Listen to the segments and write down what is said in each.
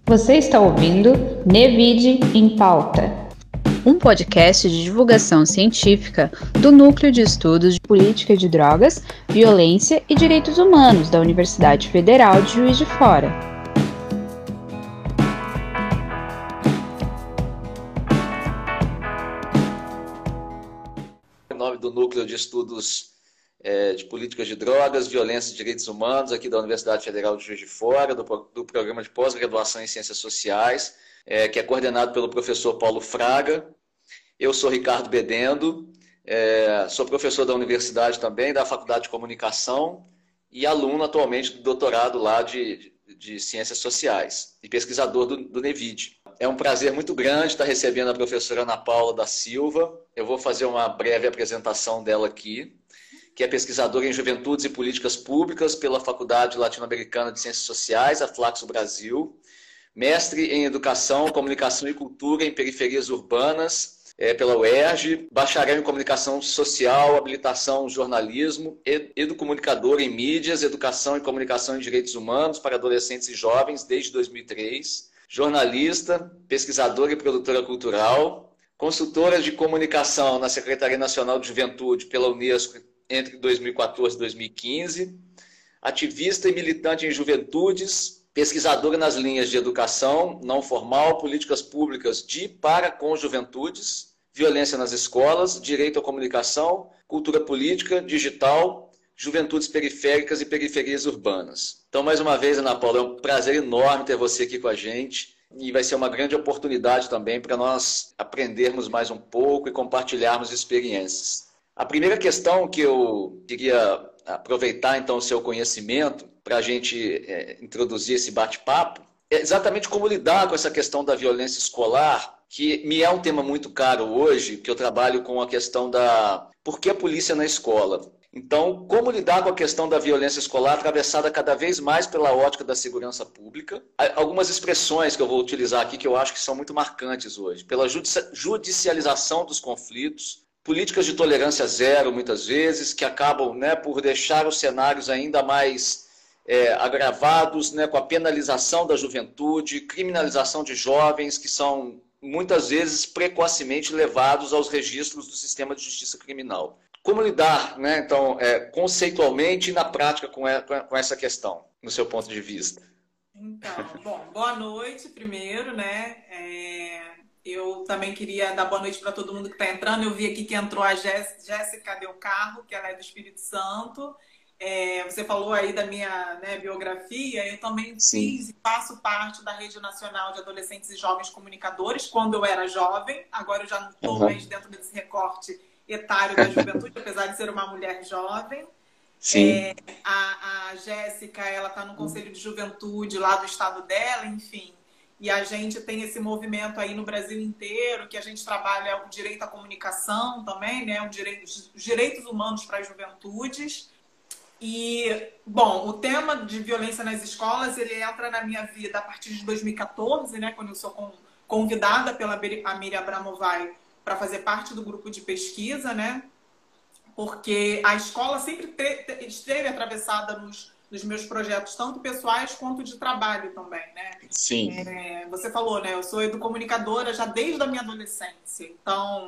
Você está ouvindo Nevide em Pauta, um podcast de divulgação científica do Núcleo de Estudos de Política de Drogas, Violência e Direitos Humanos da Universidade Federal de Juiz de Fora. Em nome do Núcleo de Estudos de Políticas de Drogas, Violência e Direitos Humanos, aqui da Universidade Federal de Juiz de Fora, do Programa de Pós-Graduação em Ciências Sociais, que é coordenado pelo professor Paulo Fraga. Eu sou Ricardo Bedendo, sou professor da universidade também, da Faculdade de Comunicação e aluno atualmente do doutorado lá de Ciências Sociais e pesquisador do Nevide. É um prazer muito grande estar recebendo a professora Ana Paula da Silva. Eu vou fazer uma breve apresentação dela aqui, que é pesquisadora em Juventudes e Políticas Públicas pela Faculdade Latino-Americana de Ciências Sociais, a Flaxo Brasil, mestre em Educação, Comunicação e Cultura em Periferias Urbanas, pela UERJ, bacharel em Comunicação Social, habilitação em Jornalismo, educomunicador em Mídias, Educação e Comunicação em Direitos Humanos para Adolescentes e Jovens desde 2003, jornalista, pesquisadora e produtora cultural, consultora de comunicação na Secretaria Nacional de Juventude pela Unesco entre 2014 e 2015, ativista e militante em juventudes, pesquisadora nas linhas de educação não formal, políticas públicas de e para com juventudes, violência nas escolas, direito à comunicação, cultura política, digital, juventudes periféricas e periferias urbanas. Então, mais uma vez, Ana Paula, é um prazer enorme ter você aqui com a gente e vai ser uma grande oportunidade também para nós aprendermos mais um pouco e compartilharmos experiências. A primeira questão que eu queria aproveitar, então, o seu conhecimento para a gente introduzir esse bate-papo é exatamente como lidar com essa questão da violência escolar, que me é um tema muito caro hoje, que eu trabalho com a questão da por que a polícia na escola. Então, como lidar com a questão da violência escolar atravessada cada vez mais pela ótica da segurança pública? Algumas expressões que eu vou utilizar aqui que eu acho que são muito marcantes hoje. Pela judicialização dos conflitos, políticas de tolerância zero, muitas vezes, que acabam por deixar os cenários ainda mais agravados, com a penalização da juventude, criminalização de jovens que são, muitas vezes, precocemente levados aos registros do sistema de justiça criminal. Como lidar, então, conceitualmente e na prática com essa questão, no seu ponto de vista? Então, bom, boa noite primeiro, Eu também queria dar boa noite para todo mundo que está entrando. Eu vi aqui que entrou a Jéssica Del Carro, que ela é do Espírito Santo. Você falou aí da minha biografia. Eu também fiz e faço parte da Rede Nacional de Adolescentes e Jovens Comunicadores quando eu era jovem. Agora eu já não estou mais dentro desse recorte etário da juventude, apesar de ser uma mulher jovem. Sim. A Jéssica, ela está no Conselho de Juventude lá do estado dela, enfim. E a gente tem esse movimento aí no Brasil inteiro, que a gente trabalha o direito à comunicação também, os direitos humanos para as juventudes. E, bom, o tema de violência nas escolas, ele entra na minha vida a partir de 2014, quando eu sou convidada pela Miriam Abramovay para fazer parte do grupo de pesquisa, porque a escola sempre esteve atravessada nos meus projetos, tanto pessoais quanto de trabalho também, Sim. Você falou, eu sou educomunicadora já desde a minha adolescência. Então,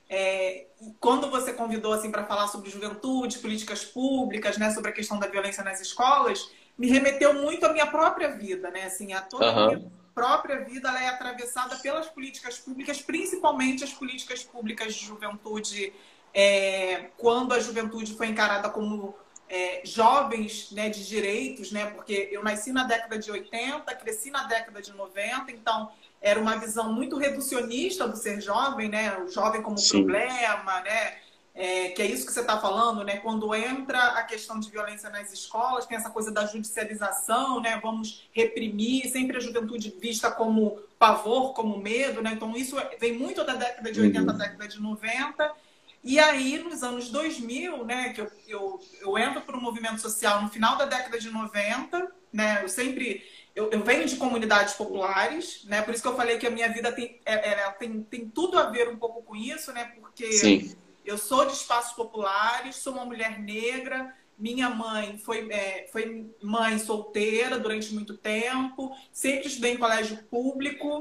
quando você convidou assim para falar sobre juventude, políticas públicas, sobre a questão da violência nas escolas, me remeteu muito à minha própria vida, a toda a minha própria vida, ela é atravessada pelas políticas públicas, principalmente as políticas públicas de juventude, quando a juventude foi encarada como jovens de direitos, porque eu nasci na década de 80, cresci na década de 90, então era uma visão muito reducionista do ser jovem, o jovem como problema, que é isso que você está falando, quando entra a questão de violência nas escolas, tem essa coisa da judicialização, vamos reprimir, sempre a juventude vista como pavor, como medo, então isso vem muito da década de 80, década de 90. E aí, nos anos 2000, que eu entro para o movimento social no final da década de 90, eu venho de comunidades populares, por isso que eu falei que a minha vida tem tudo a ver um pouco com isso, porque eu sou de espaços populares, sou uma mulher negra, Minha mãe foi mãe solteira durante muito tempo, sempre estudei em colégio público,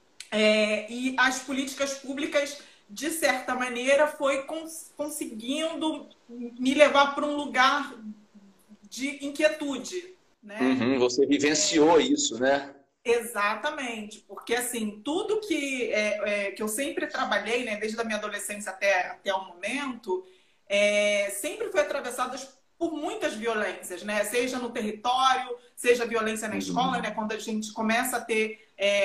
e as políticas públicas, de certa maneira, foi conseguindo me levar para um lugar de inquietude, né? Você vivenciou isso, né? Exatamente, porque assim, tudo que eu sempre trabalhei, né, desde a minha adolescência até o momento, sempre foi atravessado por muitas violências, né? Seja no território, seja violência na escola, né? Quando a gente começa a ter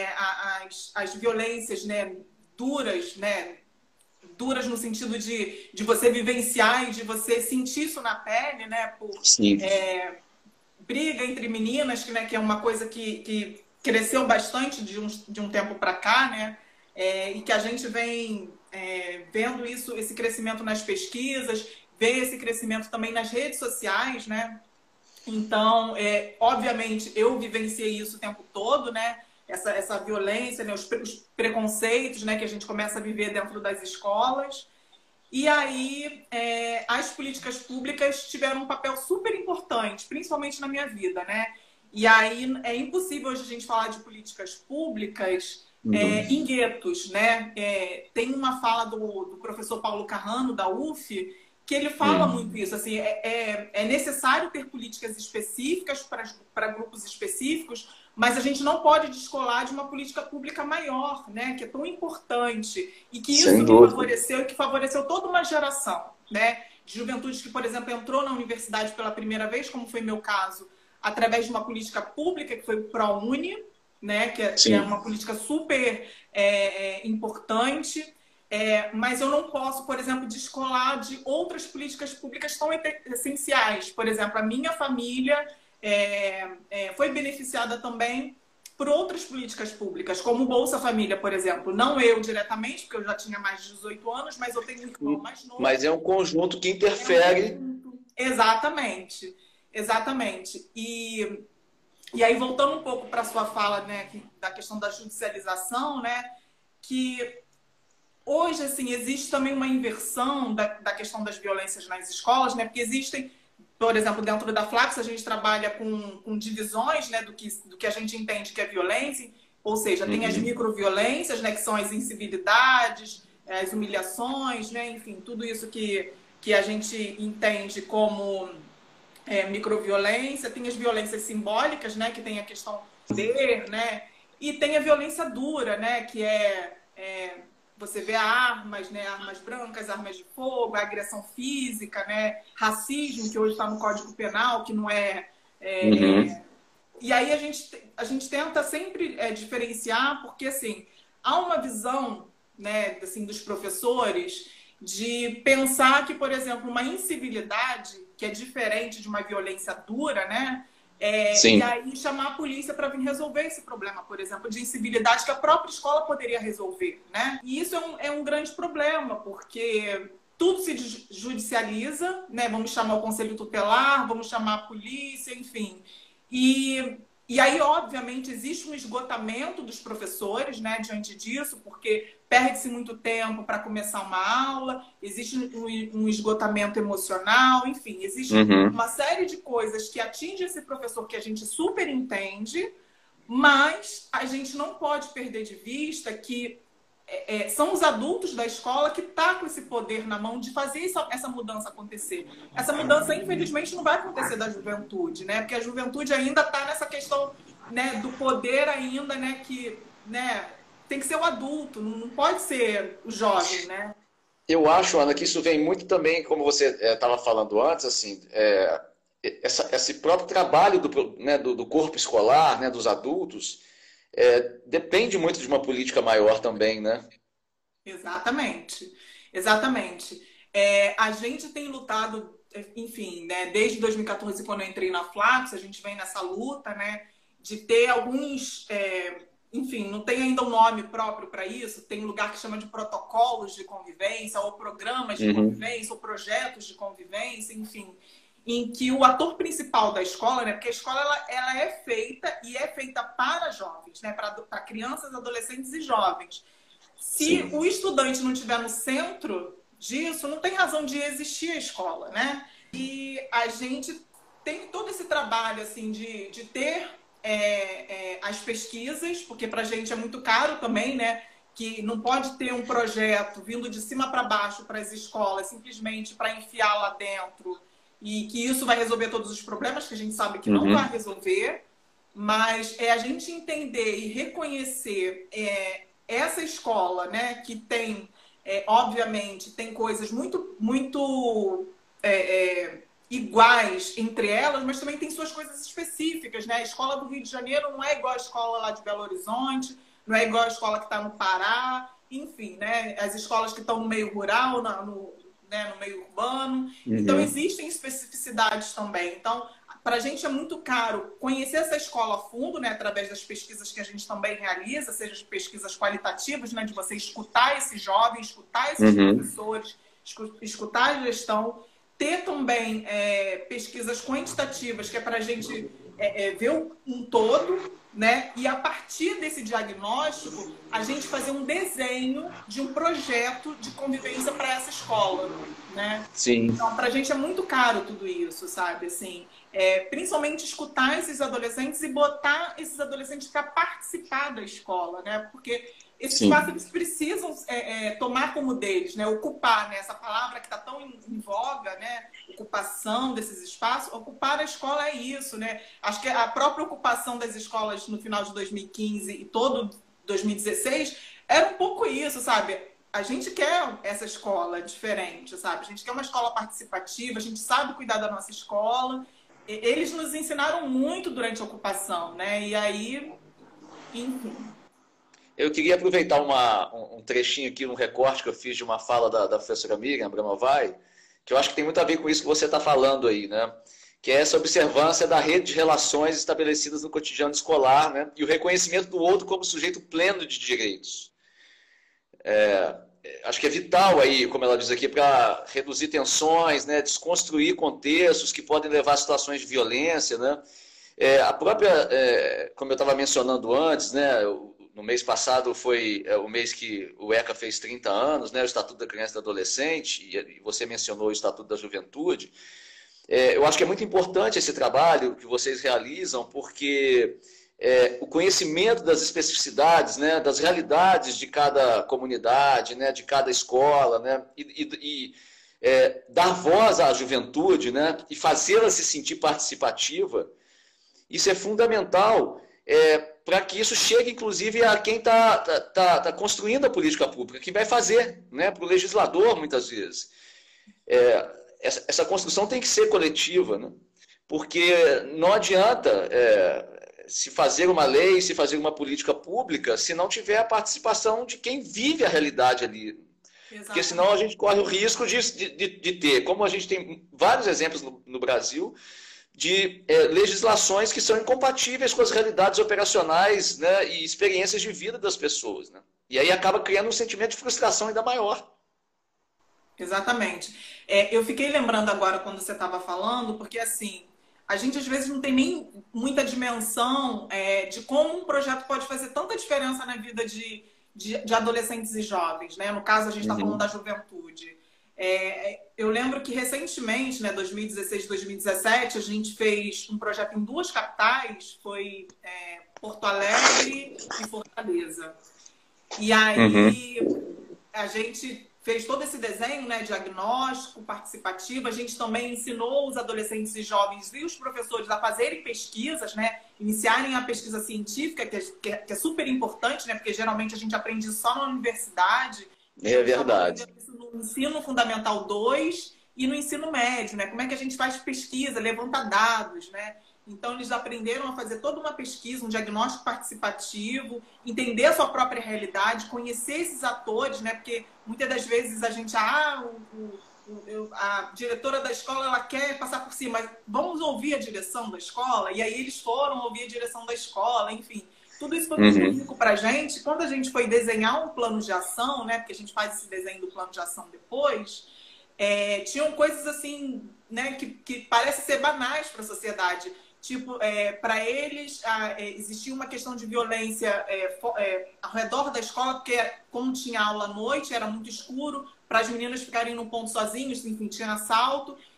as violências, né, duras, né? Duras no sentido de você vivenciar e de você sentir isso na pele, né? Sim. Briga entre meninas, né, que é uma coisa que cresceu bastante de um tempo para cá, né? E que a gente vem vendo esse crescimento nas pesquisas, vê esse crescimento também nas redes sociais, né? Então, obviamente, eu vivenciei isso o tempo todo, né? Essa violência, né? Os preconceitos, né? Que a gente começa a viver dentro das escolas. E aí, as políticas públicas tiveram um papel super importante, principalmente na minha vida, né? E aí, é impossível hoje a gente falar de políticas públicas em guetos, né? Tem uma fala do professor Paulo Carrano, da UF, que ele fala muito isso. Assim, é necessário ter políticas específicas para grupos específicos, mas a gente não pode descolar de uma política pública maior, né? Que é tão importante. E que isso me favoreceu e que favoreceu toda uma geração, né? De juventude que, por exemplo, entrou na universidade pela primeira vez, como foi meu caso, através de uma política pública, que foi o ProUni, né? Que é uma política super importante. Mas eu não posso, por exemplo, descolar de outras políticas públicas tão essenciais. Por exemplo, a minha família foi beneficiada também por outras políticas públicas, como o Bolsa Família, por exemplo. Não eu diretamente, porque eu já tinha mais de 18 anos, mas eu tenho um irmão mais novo. Mas é um conjunto que interfere. Exatamente. Exatamente. E aí, voltando um pouco para a sua fala, né, da questão da judicialização, né, que hoje, assim, existe também uma inversão da questão das violências nas escolas, né, porque existem, por exemplo, dentro da Flax, a gente trabalha com divisões, né, do que a gente entende que é violência, ou seja, tem as microviolências, né, que são as incivilidades, as humilhações, né, enfim, tudo isso que a gente entende como microviolência, tem as violências simbólicas, né, que tem a questão do poder, né, e tem a violência dura, né, que você vê armas, né, armas brancas, armas de fogo, a agressão física, né, racismo, que hoje está no Código Penal, que não é... E aí a gente tenta sempre diferenciar, porque, assim, há uma visão, né, assim, dos professores de pensar que, por exemplo, uma incivilidade, que é diferente de uma violência dura, né? E aí chamar a polícia para vir resolver esse problema, por exemplo, de incivilidade que a própria escola poderia resolver, né? E isso é um grande problema, porque tudo se judicializa, né? Vamos chamar o conselho tutelar, vamos chamar a polícia, enfim. E aí, obviamente, existe um esgotamento dos professores, né, diante disso, porque perde-se muito tempo para começar uma aula, existe um esgotamento emocional, enfim, existe uma série de coisas que atingem esse professor que a gente super entende, mas a gente não pode perder de vista que são os adultos da escola que estão com esse poder na mão de fazer essa mudança acontecer. Essa mudança, infelizmente, não vai acontecer da juventude, né? Porque a juventude ainda está nessa questão, né, do poder ainda, né, que, né, tem que ser o adulto, não pode ser o jovem, né? Eu acho, Ana, que isso vem muito também, como você estava falando antes, assim, esse próprio trabalho do corpo escolar, né, dos adultos, depende muito de uma política maior também, né? Exatamente, exatamente. A gente tem lutado, enfim, né, desde 2014, quando eu entrei na Flax, a gente vem nessa luta, né, de ter alguns, enfim, não tem ainda um nome próprio para isso, tem um lugar que chama de protocolos de convivência, ou programas de convivência, ou projetos de convivência, enfim, em que o ator principal da escola, né, porque a escola ela é feita para jovens, né, para crianças, adolescentes e jovens. Se o estudante não estiver no centro disso, não tem razão de existir a escola, né? E a gente tem todo esse trabalho assim, de ter as pesquisas, porque para a gente é muito caro também, né? Que não pode ter um projeto vindo de cima para baixo para as escolas, simplesmente para enfiar lá dentro, e que isso vai resolver todos os problemas, que a gente sabe que não vai resolver, mas é a gente entender e reconhecer essa escola, né, que tem, obviamente, tem coisas muito iguais entre elas, mas também tem suas coisas específicas, né? A escola do Rio de Janeiro não é igual à escola lá de Belo Horizonte, não é igual à escola que está no Pará, enfim, né? As escolas que estão no meio rural, no meio urbano. Então, existem especificidades também. Então, para a gente é muito caro conhecer essa escola a fundo, né? Através das pesquisas que a gente também realiza, seja pesquisas qualitativas, né? De você escutar esses jovens, escutar esses professores, escutar a gestão, ter também pesquisas quantitativas, que é para a gente ver um todo, né? E a partir desse diagnóstico, a gente fazer um desenho de um projeto de convivência para essa escola, né? Sim. Então, para a gente é muito caro tudo isso, sabe? Assim, principalmente escutar esses adolescentes e botar esses adolescentes para participar da escola, né? Porque esses espaços eles precisam tomar como deles, né? Ocupar, né? Essa palavra que está tão em voga, né? Ocupação desses espaços. Ocupar a escola é isso, né? Acho que a própria ocupação das escolas no final de 2015 e todo 2016 era um pouco isso, sabe? A gente quer essa escola diferente, sabe? A gente quer uma escola participativa, a gente sabe cuidar da nossa escola. Eles nos ensinaram muito durante a ocupação, né? E aí, enfim... Eu queria aproveitar um trechinho aqui, um recorte que eu fiz de uma fala da professora Miriam Bramovay, que eu acho que tem muito a ver com isso que você está falando aí, né? Que é essa observância da rede de relações estabelecidas no cotidiano escolar, né? E o reconhecimento do outro como sujeito pleno de direitos. Acho que é vital aí, como ela diz aqui, para reduzir tensões, né? Desconstruir contextos que podem levar a situações de violência, né? A própria, como eu estava mencionando antes, né? No mês passado foi o mês que o ECA fez 30 anos, né, o Estatuto da Criança e do Adolescente, e você mencionou o Estatuto da Juventude. Eu acho que é muito importante esse trabalho que vocês realizam, porque o conhecimento das especificidades, né, das realidades de cada comunidade, né, de cada escola, né, e dar voz à juventude, né, e fazê-la se sentir participativa, isso é fundamental para que isso chegue, inclusive, a quem está construindo a política pública, que vai fazer, né, para o legislador, muitas vezes. Essa construção tem que ser coletiva, né? Porque não adianta se fazer uma lei, se fazer uma política pública, se não tiver a participação de quem vive a realidade ali. Exatamente. Porque senão a gente corre o risco de ter, como a gente tem vários exemplos no Brasil, de legislações que são incompatíveis com as realidades operacionais, né, e experiências de vida das pessoas, né? E aí acaba criando um sentimento de frustração ainda maior. Exatamente. Eu fiquei lembrando agora quando você estava falando, porque assim, a gente às vezes não tem nem muita dimensão de como um projeto pode fazer tanta diferença na vida de adolescentes e jovens, né? No caso, a gente está falando da juventude. Eu lembro que recentemente, né, 2016, 2017, a gente fez um projeto em 2 capitais, foi Porto Alegre e Fortaleza. E aí a gente fez todo esse desenho, né, diagnóstico, participativo. A gente também ensinou os adolescentes e jovens e os professores a fazerem pesquisas, né, iniciarem a pesquisa científica, que é super importante, né, porque geralmente a gente aprende só na universidade. É verdade. No ensino fundamental 2 e no ensino médio, né? Como é que a gente faz pesquisa, levanta dados, né? Então, eles aprenderam a fazer toda uma pesquisa, um diagnóstico participativo, entender a sua própria realidade, conhecer esses atores, né? Porque muitas das vezes a gente, a diretora da escola, ela quer passar por cima, mas vamos ouvir a direção da escola? E aí eles foram ouvir a direção da escola, enfim. Tudo isso foi muito rico para a gente. Quando a gente foi desenhar um plano de ação, né, porque a gente faz esse desenho do plano de ação depois, tinham coisas assim, né, que parecem ser banais para a sociedade. Tipo, para eles, existia uma questão de violência ao redor da escola, porque como tinha aula à noite, era muito escuro, para as meninas ficarem num ponto sozinhas, enfim, tinha assalto.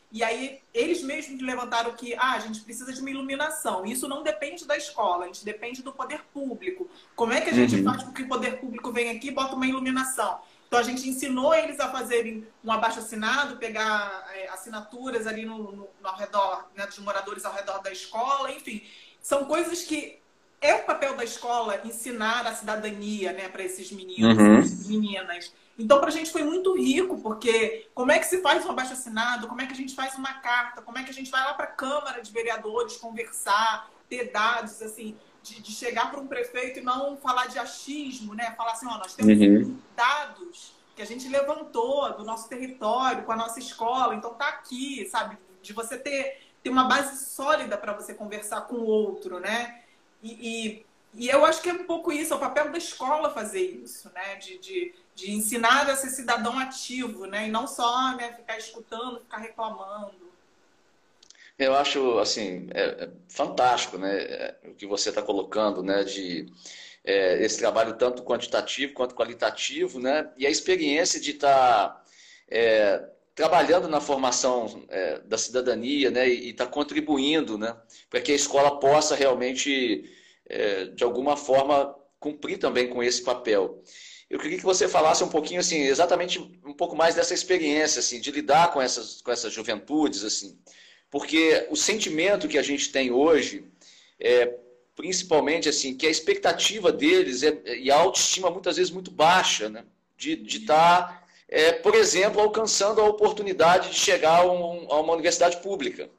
E aí eles mesmos levantaram que a gente precisa de uma iluminação. Isso não depende da escola, a gente depende do poder público. Como é que a gente faz com que o poder público venha aqui e bota uma iluminação? Então a gente ensinou eles a fazerem um abaixo-assinado, pegar assinaturas ali ao redor, né, dos moradores ao redor da escola, enfim. São coisas que é o papel da escola ensinar a cidadania, né, para esses meninos e meninas. Então, para a gente foi muito rico, porque como é que se faz um abaixo-assinado, como é que a gente faz uma carta, como é que a gente vai lá para a Câmara de Vereadores conversar, ter dados, assim, de chegar para um prefeito e não falar de achismo, né? Falar assim, ó, nós temos dados que a gente levantou do nosso território, com a nossa escola, então tá aqui, sabe? De você ter uma base sólida para você conversar com o outro, né? E eu acho que é um pouco isso, é o papel da escola fazer isso, né? De ensinar a ser cidadão ativo, né? E não só, né, ficar escutando, ficar reclamando. Eu acho, assim, fantástico, né, o que você está colocando, né, esse trabalho tanto quantitativo quanto qualitativo, né, e a experiência de estar trabalhando na formação da cidadania, né, e estar contribuindo, né, para que a escola possa realmente, de alguma forma, cumprir também com esse papel. Eu queria que você falasse um pouquinho, assim, exatamente um pouco mais dessa experiência, assim, de lidar com essas juventudes, assim. Porque o sentimento que a gente tem hoje, principalmente assim, que a expectativa deles e a autoestima muitas vezes muito baixa, né? De estar, por exemplo, alcançando a oportunidade de chegar a uma universidade pública.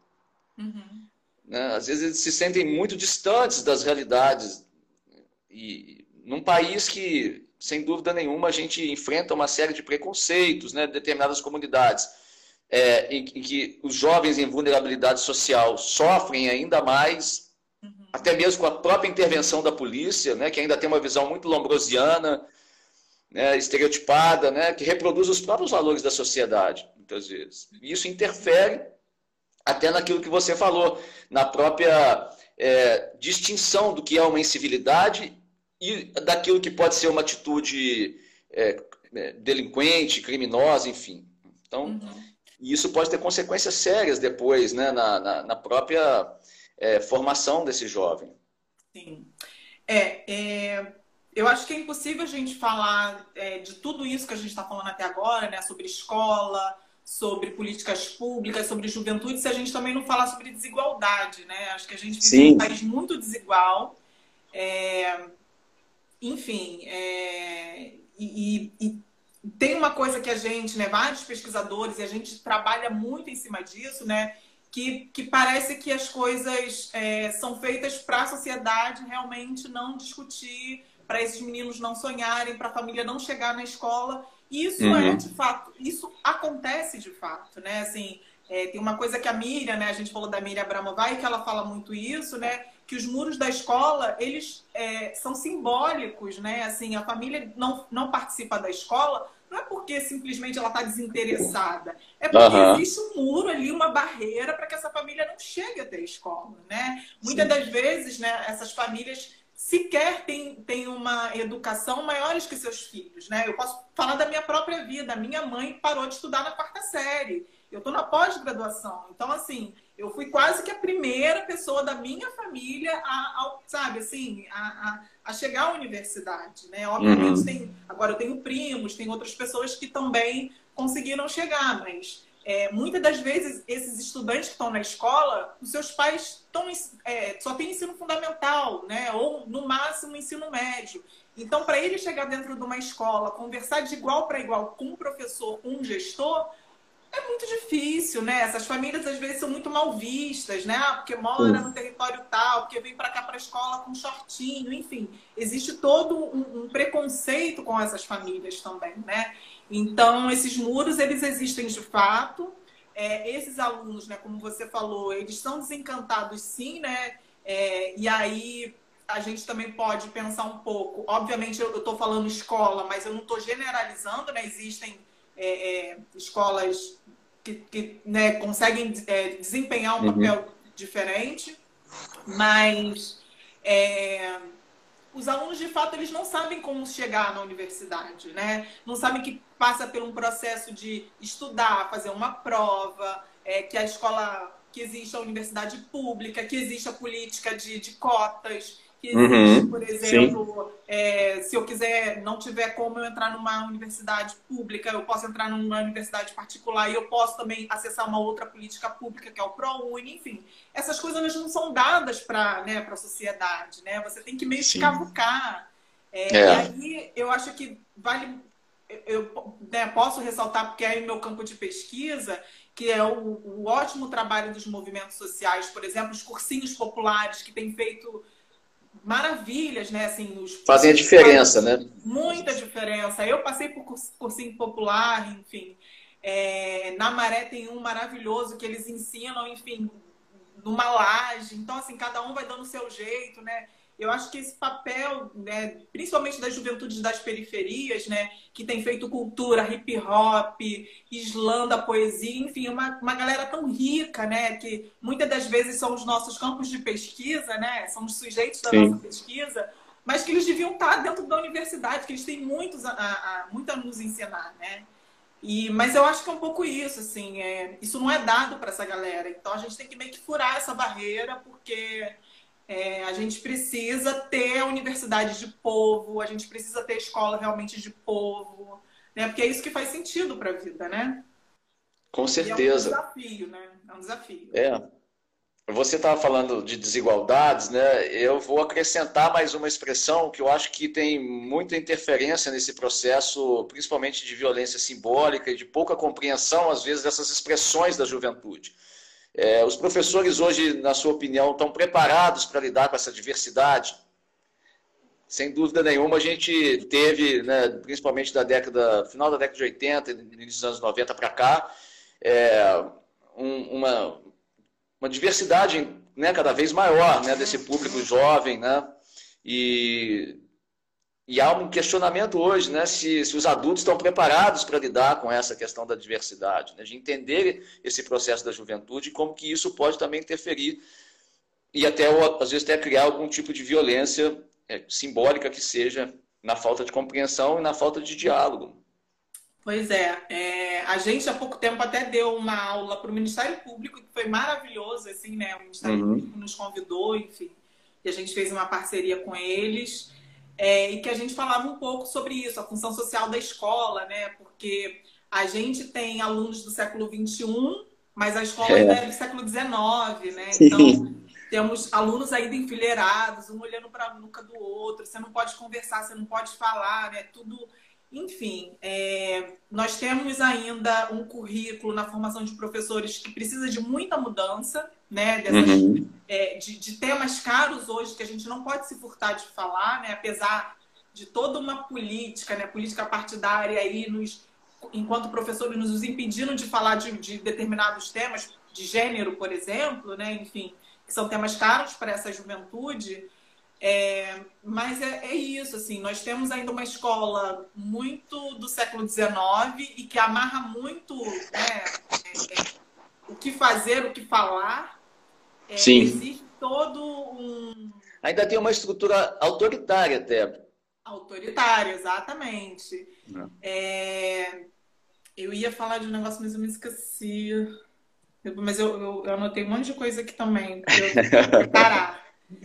Né? Às vezes eles se sentem muito distantes das realidades. E num país que, sem dúvida nenhuma, a gente enfrenta uma série de preconceitos, né? De determinadas comunidades. Em que os jovens em vulnerabilidade social sofrem ainda mais, até mesmo com a própria intervenção da polícia, né, que ainda tem uma visão muito lombrosiana, né, estereotipada, né, que reproduz os próprios valores da sociedade, muitas vezes. E isso interfere até naquilo que você falou, na própria distinção do que é uma incivilidade e daquilo que pode ser uma atitude delinquente, criminosa, enfim. Então... E isso pode ter consequências sérias depois, né, na própria formação desse jovem. Sim. Eu acho que é impossível a gente falar de tudo isso que a gente está falando até agora, né, sobre escola, sobre políticas públicas, sobre juventude, se a gente também não falar sobre desigualdade, né? Acho que a gente vive um país muito desigual. Enfim, tem uma coisa que a gente, né, vários pesquisadores, e a gente trabalha muito em cima disso, né, que parece que as coisas são feitas para a sociedade realmente não discutir, para esses meninos não sonharem, para a família não chegar na escola. E isso de fato, isso acontece de fato, né? Assim, tem uma coisa que a Miriam, né, a gente falou da Miriam Abramovay, que ela fala muito isso, né, que os muros da escola, eles são simbólicos, né? Assim, a família não participa da escola, não é porque simplesmente ela está desinteressada, é porque existe um muro ali, uma barreira para que essa família não chegue até a escola, né? Muitas das vezes, né, essas famílias sequer têm uma educação maiores que seus filhos, né? Eu posso falar da minha própria vida. A minha mãe parou de estudar na 4ª série. Eu estou na pós-graduação. Então, assim, eu fui quase que a primeira pessoa da minha família a chegar à universidade, né? Obviamente, agora eu tenho primos, tem outras pessoas que também conseguiram chegar, mas muitas das vezes esses estudantes que estão na escola, os seus pais só têm ensino fundamental, né? Ou, no máximo, ensino médio. Então, para ele chegar dentro de uma escola, conversar de igual para igual com um professor, com um gestor, é muito difícil, né? Essas famílias, às vezes, são muito mal vistas, né? Porque mora no território tal, porque vem para cá para a escola com shortinho, enfim. Existe todo um preconceito com essas famílias também, né? Então, esses muros, eles existem de fato. Esses alunos, né, como você falou, eles são desencantados sim, né? E aí a gente também pode pensar um pouco. Obviamente, eu estou falando escola, mas eu não estou generalizando, né? Existem escolas que né, conseguem desempenhar um papel diferente, mas os alunos, de fato, eles não sabem como chegar na universidade, né? Não sabem que passa por um processo de estudar, fazer uma prova, que a escola, que existe a universidade pública, que existe a política de cotas, que existe, por exemplo, se eu quiser, não tiver como eu entrar numa universidade pública, eu posso entrar numa universidade particular e eu posso também acessar uma outra política pública, que é o ProUni, enfim. Essas coisas não são dadas para, né, a sociedade, né? Você tem que meio que cavucar. E aí eu acho que vale... Eu né, posso ressaltar, porque é o meu campo de pesquisa, que é o ótimo trabalho dos movimentos sociais, por exemplo, os cursinhos populares que têm feito maravilhas, né? Assim, fazem a diferença, né? Muita diferença. Eu passei por cursinho popular, enfim. Na Maré tem um maravilhoso que eles ensinam, enfim, numa laje. Então, assim, cada um vai dando o seu jeito, né? Eu acho que esse papel, né, principalmente das juventudes das periferias, né, que tem feito cultura, hip hop, slam da poesia, enfim, uma galera tão rica, né, que muitas das vezes são os nossos campos de pesquisa, né, são os sujeitos da nossa pesquisa, mas que eles deviam estar dentro da universidade, que eles têm muito a nos ensinar, né. Mas eu acho que é um pouco isso, assim, isso não é dado para essa galera. Então a gente tem que meio que furar essa barreira, porque... a gente precisa ter a universidade de povo, a gente precisa ter a escola realmente de povo, né? Porque é isso que faz sentido para a vida, né? Com certeza. E é um desafio, né? É um desafio. Você estava falando de desigualdades, né? Eu vou acrescentar mais uma expressão que eu acho que tem muita interferência nesse processo, principalmente de violência simbólica e de pouca compreensão, às vezes, dessas expressões da juventude. Os professores hoje, na sua opinião, estão preparados para lidar com essa diversidade? Sem dúvida nenhuma, a gente teve, né, principalmente final da década de 80, início dos anos 90 para cá, uma diversidade, né, cada vez maior, né, desse público jovem, né? E há um questionamento hoje, né, se os adultos estão preparados para lidar com essa questão da diversidade, né, de entender esse processo da juventude e como que isso pode também interferir e até, às vezes, até criar algum tipo de violência simbólica que seja na falta de compreensão e na falta de diálogo. Pois a gente há pouco tempo até deu uma aula para o Ministério Público, que foi maravilhoso, assim, né, o Ministério Público nos convidou, enfim, e a gente fez uma parceria com eles. E que a gente falava um pouco sobre isso, a função social da escola, né? Porque a gente tem alunos do século XXI, mas a escola ainda é do século XIX, né? Sim. Então, temos alunos ainda enfileirados, um olhando para a nuca do outro, você não pode conversar, você não pode falar, né? Tudo... Enfim, nós temos ainda um currículo na formação de professores que precisa de muita mudança, né? De temas caros hoje que a gente não pode se furtar de falar, né? Apesar de toda uma política, né? Política partidária aí, enquanto professores, nos impedindo de falar de determinados temas, de gênero, por exemplo, né? Enfim, que são temas caros para essa juventude. Mas é isso, assim, nós temos ainda uma escola muito do século XIX e que amarra muito o que fazer, o que falar. Sim. Existe todo um... Ainda tem uma estrutura autoritária até. Autoritária, exatamente. Eu ia falar de um negócio, mas eu me esqueci. Mas eu anotei um monte de coisa aqui também, para eu preparar.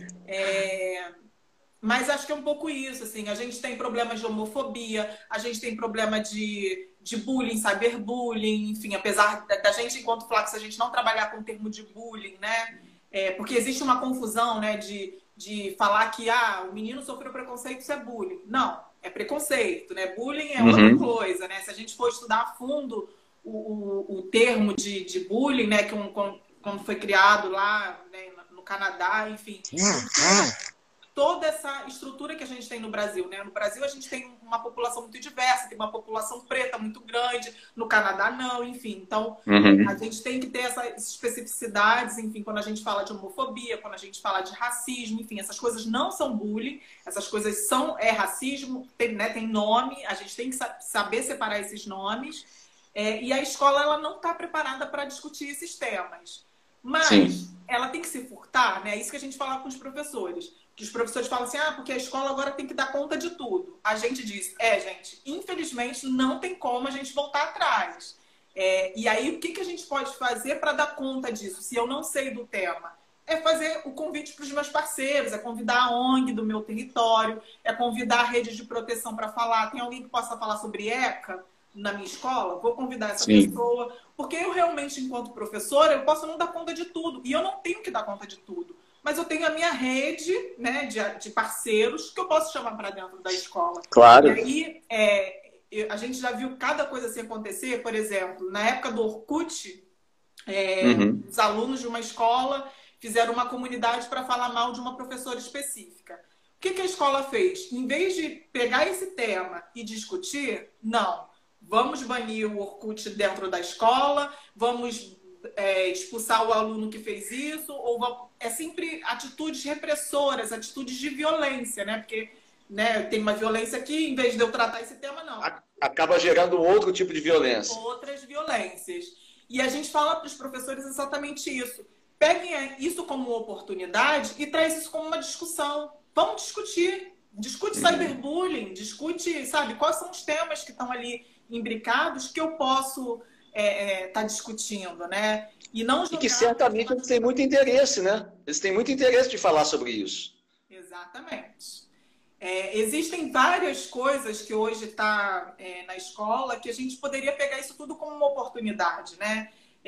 Mas acho que é um pouco isso, assim, a gente tem problemas de homofobia, a gente tem problema de bullying, cyberbullying, enfim, apesar da gente, enquanto Flax, a gente não trabalhar com o termo de bullying, né? Porque existe uma confusão, né, de falar que o menino sofreu preconceito, isso é bullying. Não, é preconceito, né? Bullying é outra coisa, né? Se a gente for estudar a fundo o termo de bullying, né, que quando foi criado lá, né, no Canadá, enfim. Toda essa estrutura que a gente tem no Brasil, né? No Brasil a gente tem uma população muito diversa, tem uma população preta muito grande, no Canadá não, enfim. Então, a gente tem que ter essas especificidades, enfim, quando a gente fala de homofobia, quando a gente fala de racismo, enfim, essas coisas não são bullying, essas coisas racismo, tem nome, a gente tem que saber separar esses nomes, e a escola ela não está preparada para discutir esses temas. Mas ela tem que se furtar, né? É isso que a gente fala com os professores. Que os professores falam assim, porque a escola agora tem que dar conta de tudo. A gente diz, gente, infelizmente não tem como a gente voltar atrás. E aí, o que a gente pode fazer para dar conta disso, se eu não sei do tema? É fazer o convite para os meus parceiros, é convidar a ONG do meu território, é convidar a rede de proteção para falar. Tem alguém que possa falar sobre ECA na minha escola? Vou convidar essa pessoa. Porque eu realmente, enquanto professora, eu posso não dar conta de tudo. E eu não tenho que dar conta de tudo. Mas eu tenho a minha rede, né, de parceiros que eu posso chamar para dentro da escola. Claro. E aí, a gente já viu cada coisa assim acontecer. Por exemplo, na época do Orkut, os alunos de uma escola fizeram uma comunidade para falar mal de uma professora específica. O que a escola fez? Em vez de pegar esse tema e discutir, não. Vamos banir o Orkut dentro da escola, vamos expulsar o aluno que fez isso, é sempre atitudes repressoras, atitudes de violência, né? Porque tem uma violência aqui, em vez de eu tratar esse tema, não. Acaba gerando outro tipo de violência. Outras violências. E a gente fala para os professores exatamente isso. Peguem isso como uma oportunidade e traz isso como uma discussão. Vamos discutir. Discute cyberbullying, discute, sabe, quais são os temas que estão ali imbricados que eu posso estar discutindo, né? E que certamente eles têm muito interesse, né? Eles têm muito interesse de falar sobre isso. Exatamente. Existem várias coisas que hoje está na escola que a gente poderia pegar isso tudo como uma oportunidade, né?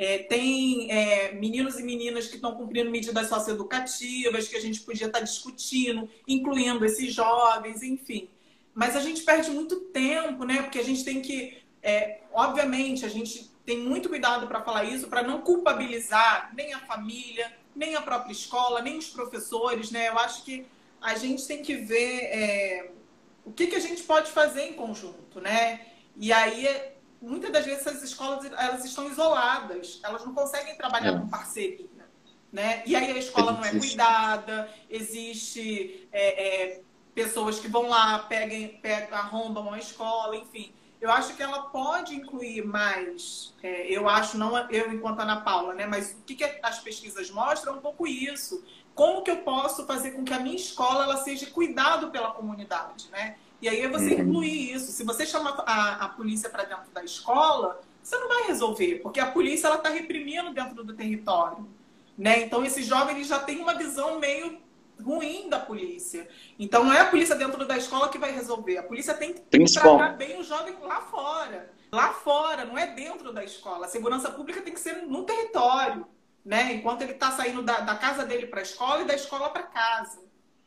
Tem meninos e meninas que estão cumprindo medidas socioeducativas que a gente podia estar discutindo, incluindo esses jovens, enfim. Mas a gente perde muito tempo, né? Porque a gente tem que... obviamente, a gente tem muito cuidado para falar isso, para não culpabilizar nem a família, nem a própria escola, nem os professores, né? Eu acho que a gente tem que ver o que a gente pode fazer em conjunto, né? E aí, muitas das vezes, essas escolas elas estão isoladas, elas não conseguem trabalhar com parceria, né? E aí a escola não é cuidada, existe pessoas que vão lá, arrombam a escola, enfim. Eu acho que ela pode incluir mais, eu acho, não eu enquanto Ana Paula, né? Mas o que as pesquisas mostram é um pouco isso. Como que eu posso fazer com que a minha escola ela seja cuidado pela comunidade, né? E aí é você incluir isso. Se você chama a polícia para dentro da escola, você não vai resolver, porque a polícia ela está reprimindo dentro do território, né? Então esses jovens já têm uma visão meio ruim da polícia. Então não é a polícia dentro da escola que vai resolver. A polícia tem que tratar bem o jovem lá fora. Lá fora, não é dentro da escola. A segurança pública tem que ser no território, né? Enquanto ele está saindo da casa dele para a escola e da escola para casa.